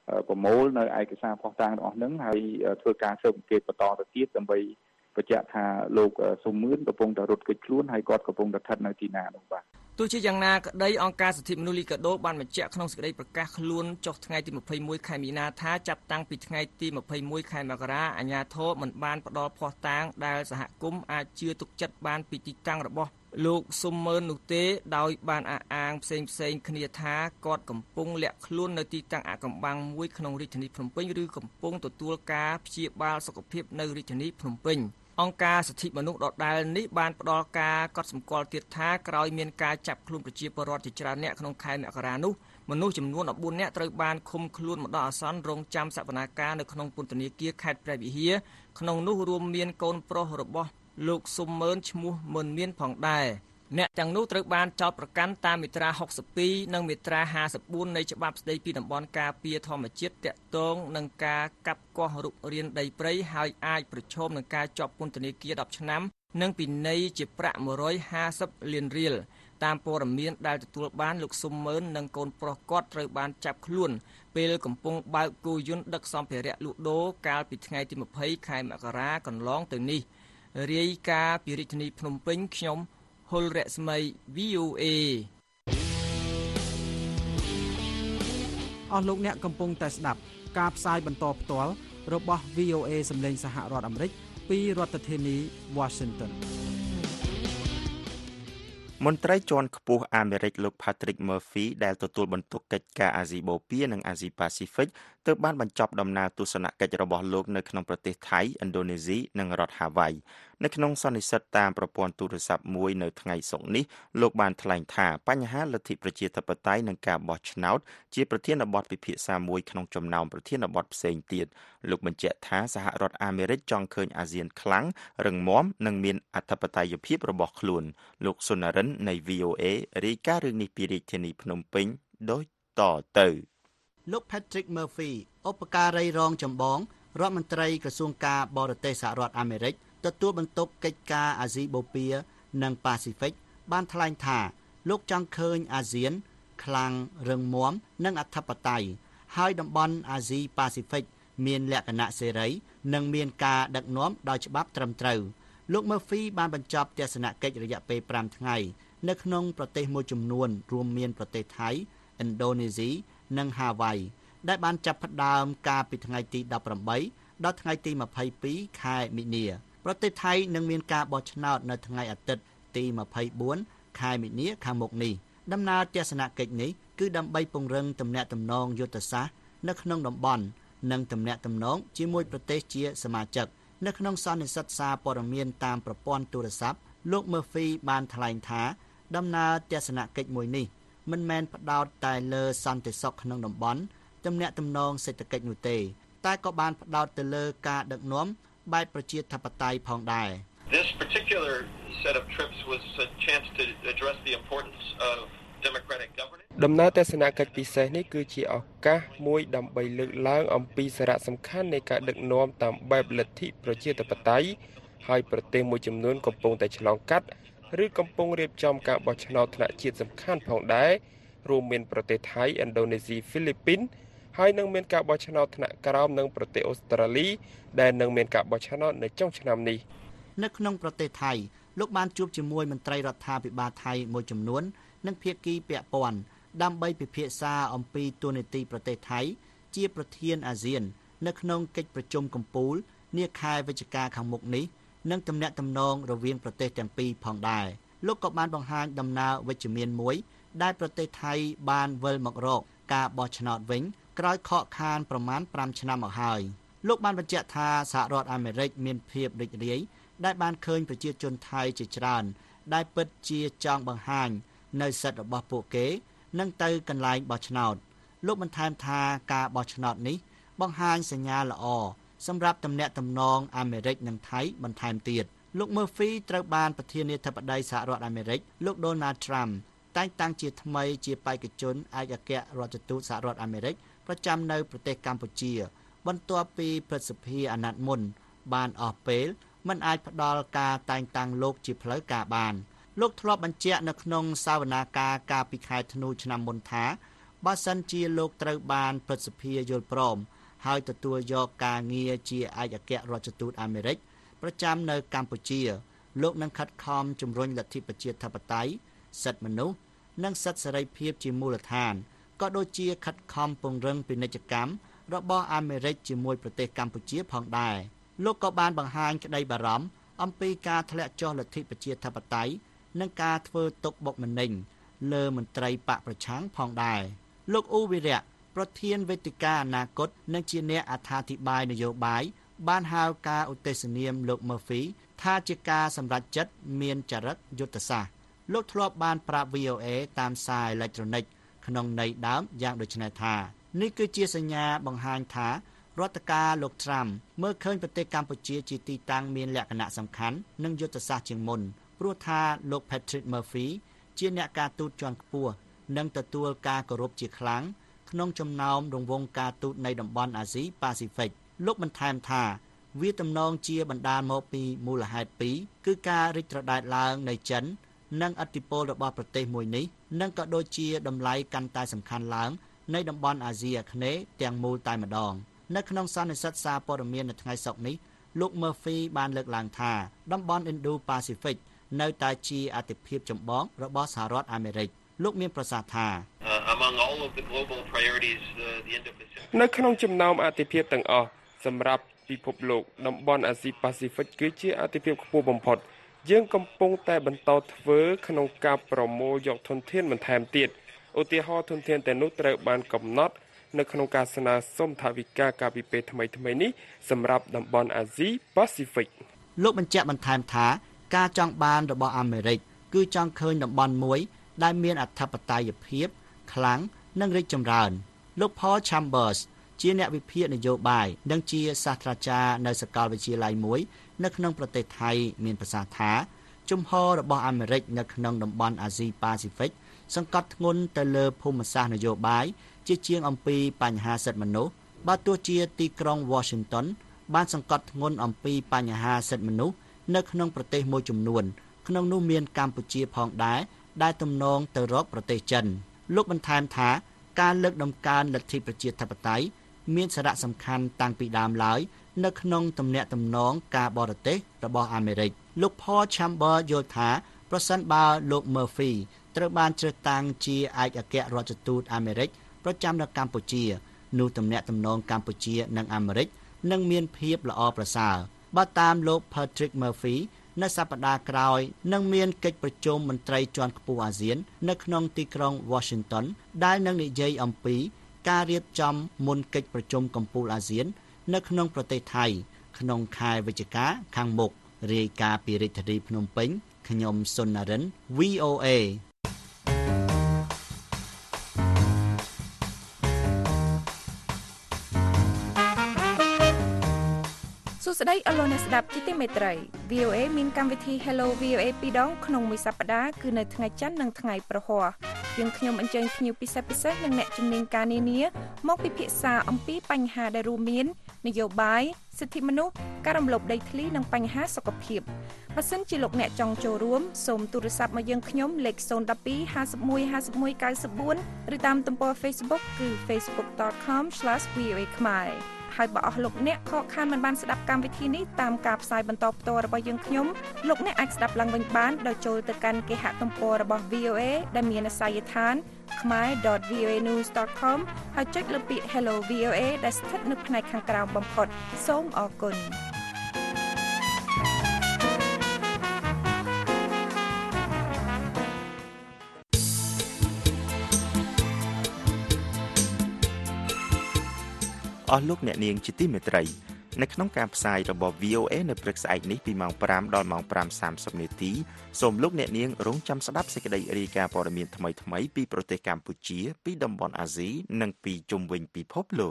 ប្រមូលនៅឯកសារភស្តុតាងរបស់ហ្នឹងហើយធ្វើការស៊ើបអង្កេតបន្តទៅទៀតដើម្បីបញ្ជាក់ថាលោកស៊ុំមឿនកំពុងតែរត់គេចខ្លួនហើយគាត់កំពុងតែស្ថិតនៅទីណានោះបាទទោះជាយ៉ាងណាក្តីអង្គការសិទ្ធិមនុស្សលីកាដូបានបញ្ជាក់ក្នុងសេចក្តីប្រកាសខ្លួនចុះថ្ងៃទី21ខែមីនាថាចាប់តាំងពីថ្ងៃទី21ខែមករាអាជ្ញាធរមិនបានផ្ដល់ភស្តុតាងដែលសហគមន៍អាចជឿទុកចិត្តបានពីទីតាំងរបស់លោកស៊ុំមឿននោះទេដោយបានអះអាងផ្សេងគ្នាថាគាត់កំពុងលាក់ខ្លួននៅទីតាំងអាថ៌កំបាំងមួយក្នុងរាជធានីភ្នំពេញឬកំពុងទទួលការព្យាបាលសុខភាពនៅរាជធានីភ្នំពេញអង្គការសិទ្ធិមនុស្សដដែលនេះបានផ្ដល់ការកត់សម្គាល់ទៀតថាក្រោយមានការចាប់ខ្លួនប្រជាពលរដ្ឋជាច្រើនអ្នកក្នុងខែមករានោះមនុស្សចំនួន14នាក់ត្រូវបានឃុំខ្លួនមកដល់អាសន្នរងចាំសវនាការនៅក្នុងពន្ធនាគារខេត្តព្រះវិហារក្នុងនោះរួមមានកូនប្រុសរបស់លោកស៊ុំមឿនឈ្មោះមឿនមានផងដែរអ្នកទាំងនោះត្រូវបានចោទប្រកាន់តាមមាត្រា62និងមាត្រា54នៃច្បាប់ស្តីពីតំបន់ការពារធម្មជាតិទាក់ទងនឹងការកាប់គាស់រុករានដីព្រៃហើយអាចប្រឈមនឹងការជាប់ពន្ធនាគារ10ឆ្នាំនិងពិន័យជាប្រាក់150លានរៀលតាមព័ត៌មានដែលទទួលបានលោកស៊ុំមឿននិងកូនប្រុសគាត់ត្រូវបានចាប់ខ្លួនពេលកំពុងបើកគោយន្តដឹកសម្ភារៈលក់ដូរកាលពីថ្ងៃទី20ខែមករាកន្លងទៅនេះរាយការណ៍ពីរាជធានីភ្នំពេញខ្ញុំហុលរស្មី VOA អស់លោកអ្នកកំពុងតែស្ដាប់ការផ្សាយបន្តផ្ទាល់របស់ VOA សម្លេងសហរដ្ឋអាមេរិកពីរដ្ឋធានី Washington មន្ត្រីជាន់ខ្ពស់អាមេរិកលោក Patrick Murphy ដែលទទួលបន្ទុកកិច្ចការអាស៊ីបូព៌ានិងអាស៊ីប៉ាស៊ីហ្វិកទើបបានបញ្ចប់ដំណើរទស្សនកិច្ចរបស់លោកនៅក្នុងប្រទេសថៃឥណ្ឌូនេស៊ីនិងរដ្ឋហាវ៉ៃនៅក្នុងសន្និសីទតាមប្រព័ន្ធទូរស័ព្ទមួយនៅថ្ងៃសុក្រនេះលោកបានថ្លែងថាបញ្ហាលទ្ធិប្រជាធិបតេយ្យនិងការបោះឆ្នោតជាប្រធានបទពិភាក្សាមួយក្នុងចំណោមប្រធានបទផ្សេងទៀតលោកបញ្ជាក់ថាសហរដ្ឋអាមេរិកចង់ឃើញអាស៊ានខ្លាំងរឹងមាំនិងមានអធិបតេយ្យភាពរបស់ខ្លួនលោកសុនរិននៃ VOA រាយការណ៍រឿងនេះពីរាជធានីភ្នំពេញដូចតទៅលោក Patrick Murphy ឧបការីរងចម្បងរដ្ឋមន្ត្រីក្រសួងការបរទេសសហរដ្ឋអាមេរិកទទួលបន្ទុកកិច្ចការអាស៊ីបូព៌ានិងប៉ាស៊ីហ្វិកបានថ្លែងថាលោកចង់ឃើញអាស៊ានខ្លាំងរឹងមាំនិងអធិបតេយ្យហើយតំបន់អាស៊ីប៉ាស៊ីហ្វិកមានលក្ខណៈសេរីនិងមានការដឹកនាំដោយច្បាប់ត្រឹមត្រូវលោក Murphy បានបញ្ចប់ទស្សនកិច្ចរយៈពេល5ថ្ងៃនៅក្នុងប្រទេសមួយចំនួនរួមមានប្រទេសថៃឥណ្ឌូនេស៊ីនិងហាវ៉ៃដែលបានចាប់ផ្ដើមកាលពីថ្ងៃទី18ដល់ថ្ងៃទី22ខែមីនាប្រទេសថៃនឹងមានការបោះឆ្នោតនៅថ្ងៃអាទិត្យទី24ខែមីនាខាងមុខនេះដំណើរទស្សនកិច្ចនេះគឺដើម្បីពង្រឹងទំនាក់ទំនងយុទ្ធសាស្ត្រនៅក្នុងតំបន់និងទំនាក់ទំនងជាមួយប្រទេសជាសមាជិកនៅក្នុងសន្និសីទសារព័ត៌មានតាមប្រព័ន្ធទូរស័ព្ទលោក Murphy បានថ្លែងថាដំណើរទស្សនកិច្ចមួយនេះមិនមែនផ្ដោតតែលើសន្តិសុខក្នុងតំបន់ទំនាក់ទំនងសេដ្ឋកិច្ចនោះទេតែក៏បានផ្ដោតទៅលើការដឹកនាំបែបប្រជាធិបតេយ្យផងដែរ This particular set of trips was a chance to address the importance of democratic governance ដំណើរទស្សនកិច្ចពិសេសនេះគឺជាឱកាសមួយដើម្បីលើកឡើងអំពីសារៈសំខាន់នៃការដឹកនាំតាមបែបលទ្ធិប្រជាធិបតេយ្យហើយប្រទេសមួយចំនួនកំពុងតែឆ្លងកាត់ឬកំពុងរៀបចំការបោះឆ្នោតថ្នាក់ជាតិសំខាន់ផងដែររួមមានប្រទេសថៃឥណ្ឌូនេស៊ីហ្វីលីពីនហើយនឹងមានការបោះឆ្នោតថ្នាក់ក្រោមនិងប្រទេសអូស្ត្រាលីដែលនឹងមានការបោះឆ្នោតនៅចុងឆ្នាំនេះនៅក្នុងប្រទេសថៃលោកបានជួបជាមួយមន្ត្រីរដ្ឋាភិបាលថៃមួយចំនួននិងភាគីពាក់ព័ន្ធដើម្បីពិភាក្សាអំពីទូនាទីប្រទេសថៃជាប្រធានអាស៊ាននៅក្នុងកិច្ចប្រជុំកំពូលនាខែវិច្ឆិកាខាងមុខនេះនិងទំនាក់ទំនងរវាងប្រទេសទាំងពីរផងដែរលោកក៏បានបង្ហាញដំណើរវិជ្ជមានមួយដែលប្រទេសថៃបានវិលមករកការបោះឆ្នោតវិញក្រោយខកខានប្រមាណ5ឆ្នាំមកហើយលោកបានបញ្ជាក់ថាសហរដ្ឋអាមេរិកមានភាពរីករាយដែលបានឃើញប្រជាជនថៃជាច្រើនដែលពិតជាចង់បង្ហាញនៅសិទ្ធិរបស់ពួកគេនឹងទៅកន្លែងបោះឆ្នោតលោកបន្ថែមថាការបោះឆ្នោតនេះបង្ហាញសញ្ញាល្អសម្រាប់ទំនាក់ទំនងអាមេរិកនិងថៃបន្ថែមទៀតលោក Murphy ត្រូវបានប្រធានាធិបតីសហរដ្ឋអាមេរិកលោក Donald Trump តែងតាំងជាថ្មីជាបេក្ខជនឯកអគ្គរដ្ឋទូតសហរដ្ឋអាមេរិកប្រចាំនៅប្រទេសកម្ពុជាបន្ទាប់ពីព្រឹទ្ធសភាអាណត្តិមុនបានអស់ពេលមិនអាចផ្ដល់ការតែងតាំងលោកជាផ្លូវការបានលោកធ្លាប់បញ្ជាក់នៅក្នុងសវនាការកាលពីខែធ្នូឆ្នាំមុនថាបើសិនជាលោកត្រូវបានព្រឹទ្ធសភាយល់ព្រមហើយទទួលយកការងារជាឯកអគ្គរដ្ឋទូតអាមេរិកប្រចាំនៅកម្ពុជាលោកនឹងខិតខំជំរុញលទ្ធិប្រជាធិបតេយ្យសិទ្ធិមនុស្សនិងសិទ្ធិសេរីភាពជាមូលដ្ឋានក៏ដូចជាខិតខំពង្រឹងពាណិជ្ជកម្មរបស់អាមេរិកជាមួយប្រទេសកម្ពុជាផងដែរលោកក៏បានបង្ហាញក្តីបារម្ភអំពីការធ្លាក់ចុះលទ្ធិប្រជាធិបតេយ្យនិងការធ្វើទុកបុកម្នេញលើមន្ត្រីបកប្រឆាំងផងដែរលោកអ៊ូវីរៈប្រធានវេទិកាអនាគតនិងជាអ្នកអត្ថាធិប្បាយនយោបាយបានហៅការឧទ្ទេសនាមលោក Murphy ថាជាការសម្រេចចិត្តមានចរិតយុទ្ធសាស្ត្រលោកធ្លាប់បានប្រាប់ VOA តាមសារអេឡិចត្រូនិកក្នុងន័យដើមយ៉ាងដូចនេះថានេះគឺជាសញ្ញាបង្ហាញថារដ្ឋការលោកត្រាំមើលឃើញប្រទេសកម្ពុជាជាទីតាំងមានលក្ខណៈសំខាន់និងយុទ្ធសាស្ត្រជាងមុនព្រោះថាលោក Patrick Murphy ជាអ្នកការទូតជាន់ខ្ពស់និងទទួលការគោរពជាខ្លាំងក្នុងចំណោមរង្វង់ការទូតនៃតំបន់អាស៊ីប៉ាស៊ីហ្វិកលោកបន្ថែមថាវាទំនងជាបណ្ដាលមកពីមូលហេតុពីរគឺការរីកត្រដែតឡើងនៃចិននិងឥទ្ធិពលរបស់ប្រទេសមួយនេះនិងក៏ដូចជាតម្លៃកាន់តែសំខាន់ឡើងនៃតំបន់អាស៊ីអាគ្នេយ៍ទាំងមូលតែម្ដងនៅក្នុងសន្និសីទសារព័ត៌មាននៅថ្ងៃសុក្រនេះលោក Murphy បានលើកឡើងថាតំបន់ Indo-Pacific នៅតែជាអាទិភាពចម្បងរបស់សហរដ្ឋអាមេរិកលោកមានប្រសាសន៍ថានៅក្នុងចំណោមអាទិភាពទាំងអស់សម្រាប់ពិភពលោកតំបន់អាស៊ីប៉ាស៊ីហ្វិកគឺជាអាទិភាពខ្ពស់បំផុតយើងកំពុងតែបន្តធ្វើក្នុងការប្រមូលយកធនធានបន្ថែមទៀតឧទាហរណ៍ធនធានទាំងនោះត្រូវបានកំណត់នៅក្នុងការស្នើសុំថវិកាកាលពីពេលថ្មីៗនេះសម្រាប់តំបន់អាស៊ីប៉ាស៊ីហ្វិកលោកបញ្ជាក់បន្ថែមថាការចង់បានរបស់អាមេរិកគឺចង់ឃើញតំបន់មួយដែលមានអធិបតេយ្យភាពខ្លាំងនិងរីកចម្រើនលោក Paul Chambers ជាអ្នកវិភាគនយោបាយនិងជាសាស្ត្រាចារ្យនៅសាកលវិទ្យាល័យមួយនៅក្នុងប្រទេសថៃមានប្រសាសន៍ថាជំហររបស់អាមេរិកនៅក្នុងតំបន់អាស៊ីប៉ាស៊ីហ្វិកសង្កត់ធ្ងន់ទៅលើភូមិសាស្ត្រនយោបាយជាជាងអំពីបញ្ហាសិទ្ធិមនុស្សបើទោះជាទីក្រុង Washington បានសង្កត់ធ្ងន់អំពីបញ្ហាសិទ្ធិមនុស្សនៅក្នុងប្រទេសមួយចំនួនក្នុងនោះមានកម្ពុជាផងដែរដែលទំនងទៅរកប្រទេសចិនលោកបន្ថែមថាការលើកដំកើងលទ្ធិប្រជាធិបតេយ្យមានសារៈសំខាន់តាំងពីដើមឡើយនៅក្នុងទំនាក់ទំនងការបរទេសរបស់អាមេរិកលោក Paul Chambers យល់ថាប្រសិនបើលោក Murphy ត្រូវបានជ្រើសតាំងជាឯកអគ្គរដ្ឋទូតអាមេរិកប្រចាំនៅកម្ពុជានោះទំនាក់ទំនងកម្ពុជានិងអាមេរិកនឹងមានភាពល្អប្រសើរបើតាមលោក Patrick Murphy នៅសប្តាហ៍ក្រោយនឹងមានកិច្ចប្រជុំមន្ត្រីជាន់ខ្ពស់អាស៊ាននៅក្នុងទីក្រុង Washington ដែលនឹងនិយាយអំពីការរៀបចំមុនកិច្ចប្រជុំកំពូលអាស៊ាននៅក្នុងប្រទេសថៃក្នុងខែវិច្ឆិកាខាងមុខរាយការណ៍ពីរាជធានីភ្នំពេញខ្ញុំសុននរិន VOA សួស្តីអស់លោកអ្នកស្ដាប់ជាទីមេត្រី VOA មានកម្មវិធី Hello VOA ពីរដងក្នុងមួយសប្តាហ៍គឺនៅថ្ងៃច័ន្ទនិងថ្ងៃប្រហ័សយើងខ្ញុំអញ្ជើញភ្ញៀវពិសេសនិងអ្នកជំនាញការនានាមកពិភាក្សាអំពីបញ្ហាដែលរួមមាននយោបាយសិទ្ធិមនុស្សការរំលោភដីធ្លីនិងបញ្ហាសុខភាពបើសិនជាលោកអ្នកចង់ចូលរួមសូមទូរស័ព្ទមកយើងខ្ញុំលេខ012 51 51 94ឬតាមទំព័រ Facebook គឺ facebook.com/voa ខ្មែរហើយបើអស់លោកអ្នកខកខានមិនបានស្ដាប់កម្មវិធីនេះតាមការផ្សាយបន្តផ្ទាល់របស់យើងខ្ញុំលោកអ្នកអាចស្ដាប់ឡើងវិញបានដោយចូលទៅកាន់គេហទំព័ររបស់ VOA ដែលមានអាសយដ្ឋាន khmer.voanews.com ហើយចុចលើពាក្យ Hello VOA ដែលស្ថិតនៅផ្នែកខាងក្រោមបំផុតសូមអរគុណអស់លោកអ្នកនាងជាទីមេត្រីនៅក្នុងការផ្សាយរបស់ VOA នៅព្រឹកស្អែកនេះពីម៉ោង5ដល់ម៉ោង 5:30 នាទីសូមលោកអ្នកនាងរងចាំស្ដាប់សេចក្តីរាយការណ៍ព័ត៌មានថ្មីៗពីប្រទេសកម្ពុជាពីតំបន់អាស៊ីនិងពីជុំវិញពិភពលោក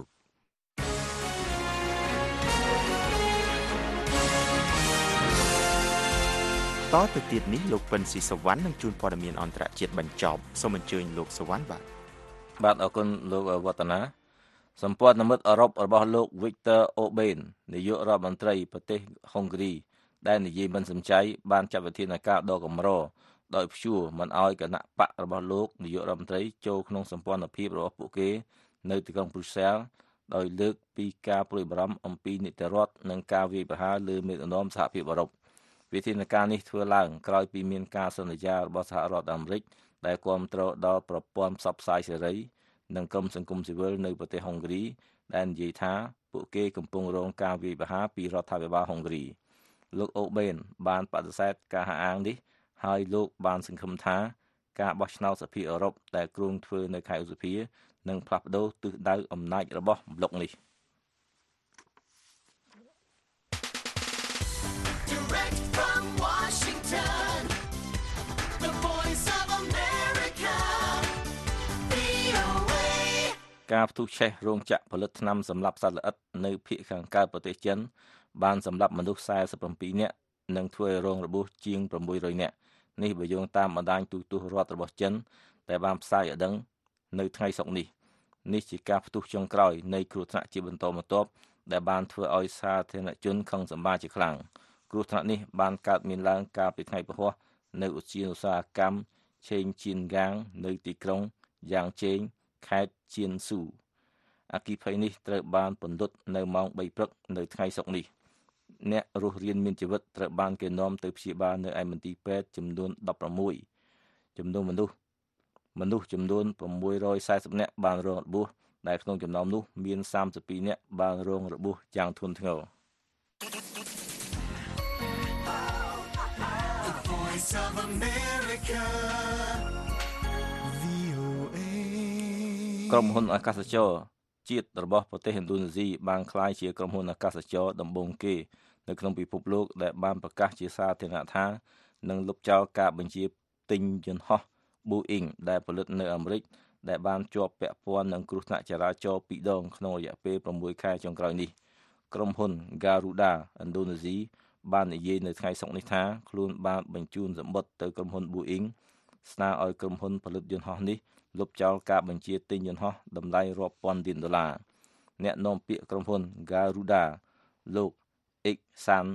តទៅទៀតនេះលោកពិនស៊ីសវណ្ណនឹងជួនព័ត៌មានអន្តរជាតិបញ្ចប់សូមអញ្ជើញលោកសវណ្ណបាទអរគុណលោកវឌ្ឍនាសម្ព័ន្ធមិត្តអឺរ៉ុបរបស់លោក Viktor Orbán នាយករដ្ឋមន្ត្រីប្រទេសហុងគ្រីដែលនិយាយមិនសំចៃបានចាត់វិធានការដ៏កម្រដោយព្យួរមិនឲ្យគណៈបករបស់លោកនាយករដ្ឋមន្ត្រីចូលក្នុងសម្ព័ន្ធភាពរបស់ពួកគេនៅទីក្រុង Brussels ដោយលើកពីការព្រួយបារម្ភអំពីនីតិរដ្ឋនិងការវាយប្រហារលើមេដឹកនាំសហភាពអឺរ៉ុបវិធានការនេះធ្វើឡើងក្រោយពីមានការសន្យារបស់សហរដ្ឋអាមេរិកដែលគាំទ្រដល់ប្រព័ន្ធផ្សព្វផ្សាយសេរីនិងក្រុមសង្គមស៊ីវិលនៅប្រទេសហុងគ្រីដែលនិយាយថាពួកគេកំពុងរងការវាយប្រហារពីរដ្ឋាភិបាលហុងគ្រីលោកអូបេនបានបដិសេធការហាក់អាងនេះហើយលោកបានសង្ឃឹមថាការបោះឆ្នោតសភាអឺរ៉ុបដែលគ្រោងធ្វើនៅខែឧសភានឹងផ្លាស់ប្ដូរទិសដៅអំណាចរបស់ប្លុកនេះការផ្ទុះឆេះរោងចក្រផលិតថ្នាំសម្លាប់សត្វល្អិតនៅភូមិខាងកើតប្រទេសចិនបានសម្លាប់មនុស្ស47នាក់និងធ្វើឲ្យរងរបួសជាង600នាក់នេះបើយោងតាមបណ្ដាញទូរទស្សន៍រដ្ឋរបស់ចិនដែលបានផ្សាយឲ្យដឹងនៅថ្ងៃសុក្រនេះជាការផ្ទុះចុងក្រោយនៃគ្រោះថ្នាក់ជាបន្តបន្ទាប់ដែលបានធ្វើឲ្យសាធារណជនខឹងសម្បារជាខ្លាំងគ្រោះថ្នាក់នេះបានកើតមានឡើងកាលពីថ្ងៃពហុនៅឧទ្យានុស្សាវកម្មឆេងជៀនហ្គាងនៅទីក្រុងយ៉ាងជេងខេត្តជៀនស៊ូអគ្គិភ័យនេះត្រូវបានពន្លត់នៅម៉ោង3ព្រឹកនៅថ្ងៃសុក្រនេះអ្នករស់រានមានជីវិតត្រូវបានគេនាំទៅព្យាបាលនៅឯមន្ទីរពេទ្យចំនួន16ចំនួនមនុស្សចំនួន640នាក់បានរងរបួសដែលក្នុងចំណោមនោះមាន32នាក់បានរងរបួសយ៉ាងធ្ងន់ធ្ងរក្រុមហ៊ុនអាកាសចរជាតិរបស់ប្រទេសឥណ្ឌូនេស៊ីបានក្លាយជាក្រុមហ៊ុនអាកាសចរដំបូងគេនៅក្នុងពិភពលោកដែលបានប្រកាសជាសាធារណៈថានឹងលុបចោលការបញ្ជាទិញយន្តហោះ Boeing ដែលផលិតនៅអាមេរិកដែលបានជាប់ពាក់ព័ន្ធនឹងគ្រោះថ្នាក់ចរាចរណ៍2ដងក្នុងរយៈពេល6ខែចុងក្រោយនេះក្រុមហ៊ុន Garuda ឥណ្ឌូនេស៊ីបាននិយាយនៅថ្ងៃសុក្រនេះថាខ្លួនបានបញ្ជូនសម្បត្តិទៅក្រុមហ៊ុន Boeing ស្នើឲ្យក្រុមហ៊ុនផលិតយន្តហោះនេះលុបចោលការបញ្ជាទិញយន្តហោះតម្លៃរាប់ពាន់លានដុល្លារអ្នកនាំពាក្យក្រុមហ៊ុន Garuda លោក Iksan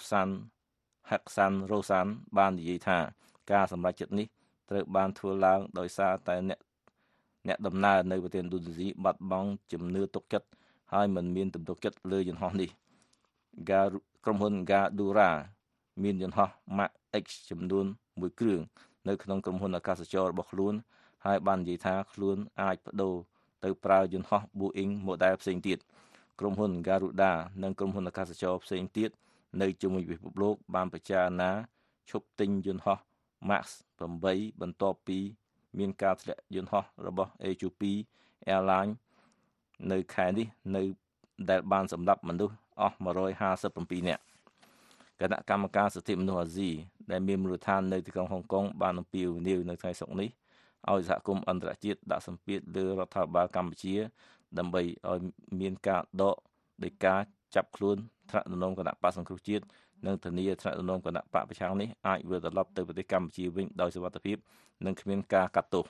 Rosan បាននិយាយថាការសម្រេចចិត្តនេះត្រូវបានធ្វើឡើងដោយសារតែអ្នកដំណើរនៅប្រទេសឥណ្ឌូនេស៊ីបាត់បង់ជំនឿទុកចិត្តហើយមិនមានទំនុកចិត្តលើយន្តហោះនេះក្រុមហ៊ុន Garuda មានយន្តហោះ Max X ចំនួន1គ្រឿងនៅក្នុងក្រុមហ៊ុនអាកាសចររបស់ខ្លួនហើយបាននិយាយថាខ្លួនអាចបដូរទៅប្រើយន្តហោះ Boeing model ផ្សេងទៀតក្រុមហ៊ុន Garuda និងក្រុមហ៊ុនអាកាសចរផ្សេងទៀតនៅជុំវិញពិភពលោកបានពិចារណាឈប់ទិញយន្តហោះ Max 8បន្ទាប់ពីមានការធ្លាក់យន្តហោះរបស់ Ethiopia Airlines នៅខែនេះនៅដែលបានសម្លាប់មនុស្សអស់157នាក់គណៈកម្មការសិទ្ធិមនុស្សអាស៊ីដែលមានមូលដ្ឋាននៅទីក្រុងហុងកុងបានអំពាវនាវនៅថ្ងៃសុក្រនេះឲ្យសហគមន៍អន្តរជាតិដាក់សម្ពាធលើរដ្ឋាភិបាលកម្ពុជាដើម្បីឲ្យមានការដកដោយការចាប់ខ្លួនថ្នាក់ដឹកនាំគណៈបក្សសង្គ្រោះជាតិនិងធានាថ្នាក់ដឹកនាំគណៈបកប្រឆាំងនេះអាចវិលត្រឡប់ទៅប្រទេសកម្ពុជាវិញដោយសុវត្ថិភាពនិងគ្មានការកាត់ទោស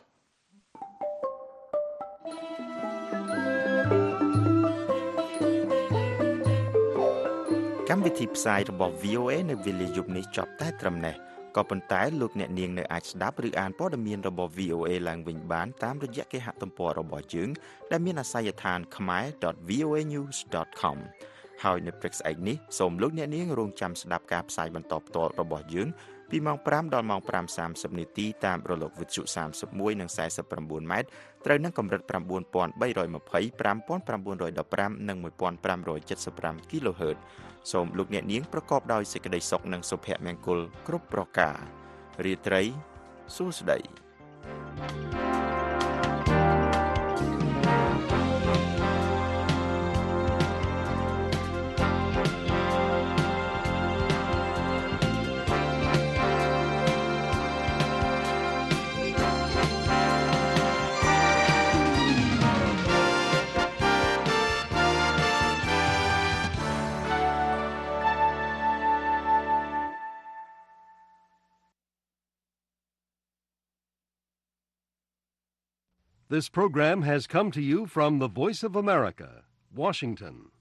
កម្មវិធីផ្សាយរបស់ VOA នៅវេលាយប់នេះចប់តែត្រឹមនេះក៏ប៉ុន្តែលោកអ្នកនាងនៅអាចស្ដាប់ឬអានព័ត៌មានរបស់ VOA ឡើងវិញបានតាមរយៈគេហទំព័ររបស់យើងដែលមានអាសយដ្ឋាន khmer.voanews.com ហើយនៅព្រឹកស្អែកនេះសូមលោកអ្នកនាងរងចាំស្ដាប់ការផ្សាយបន្តផ្ទាល់របស់យើងពីម៉ោង5ដល់ម៉ោង 5:30 នាទីតាមរលកវិទ្យុ31និង49ម៉ែត្រត្រូវនឹងកម្រិត 9320 5915 និង 1575 kHz សូមលោកអ្នកនាងប្រកបដោយសេចក្តីសុខនិងសុភមង្គលគ្រប់ប្រការរាត្រីសួស្តី This program has come to you from the Voice of America, Washington.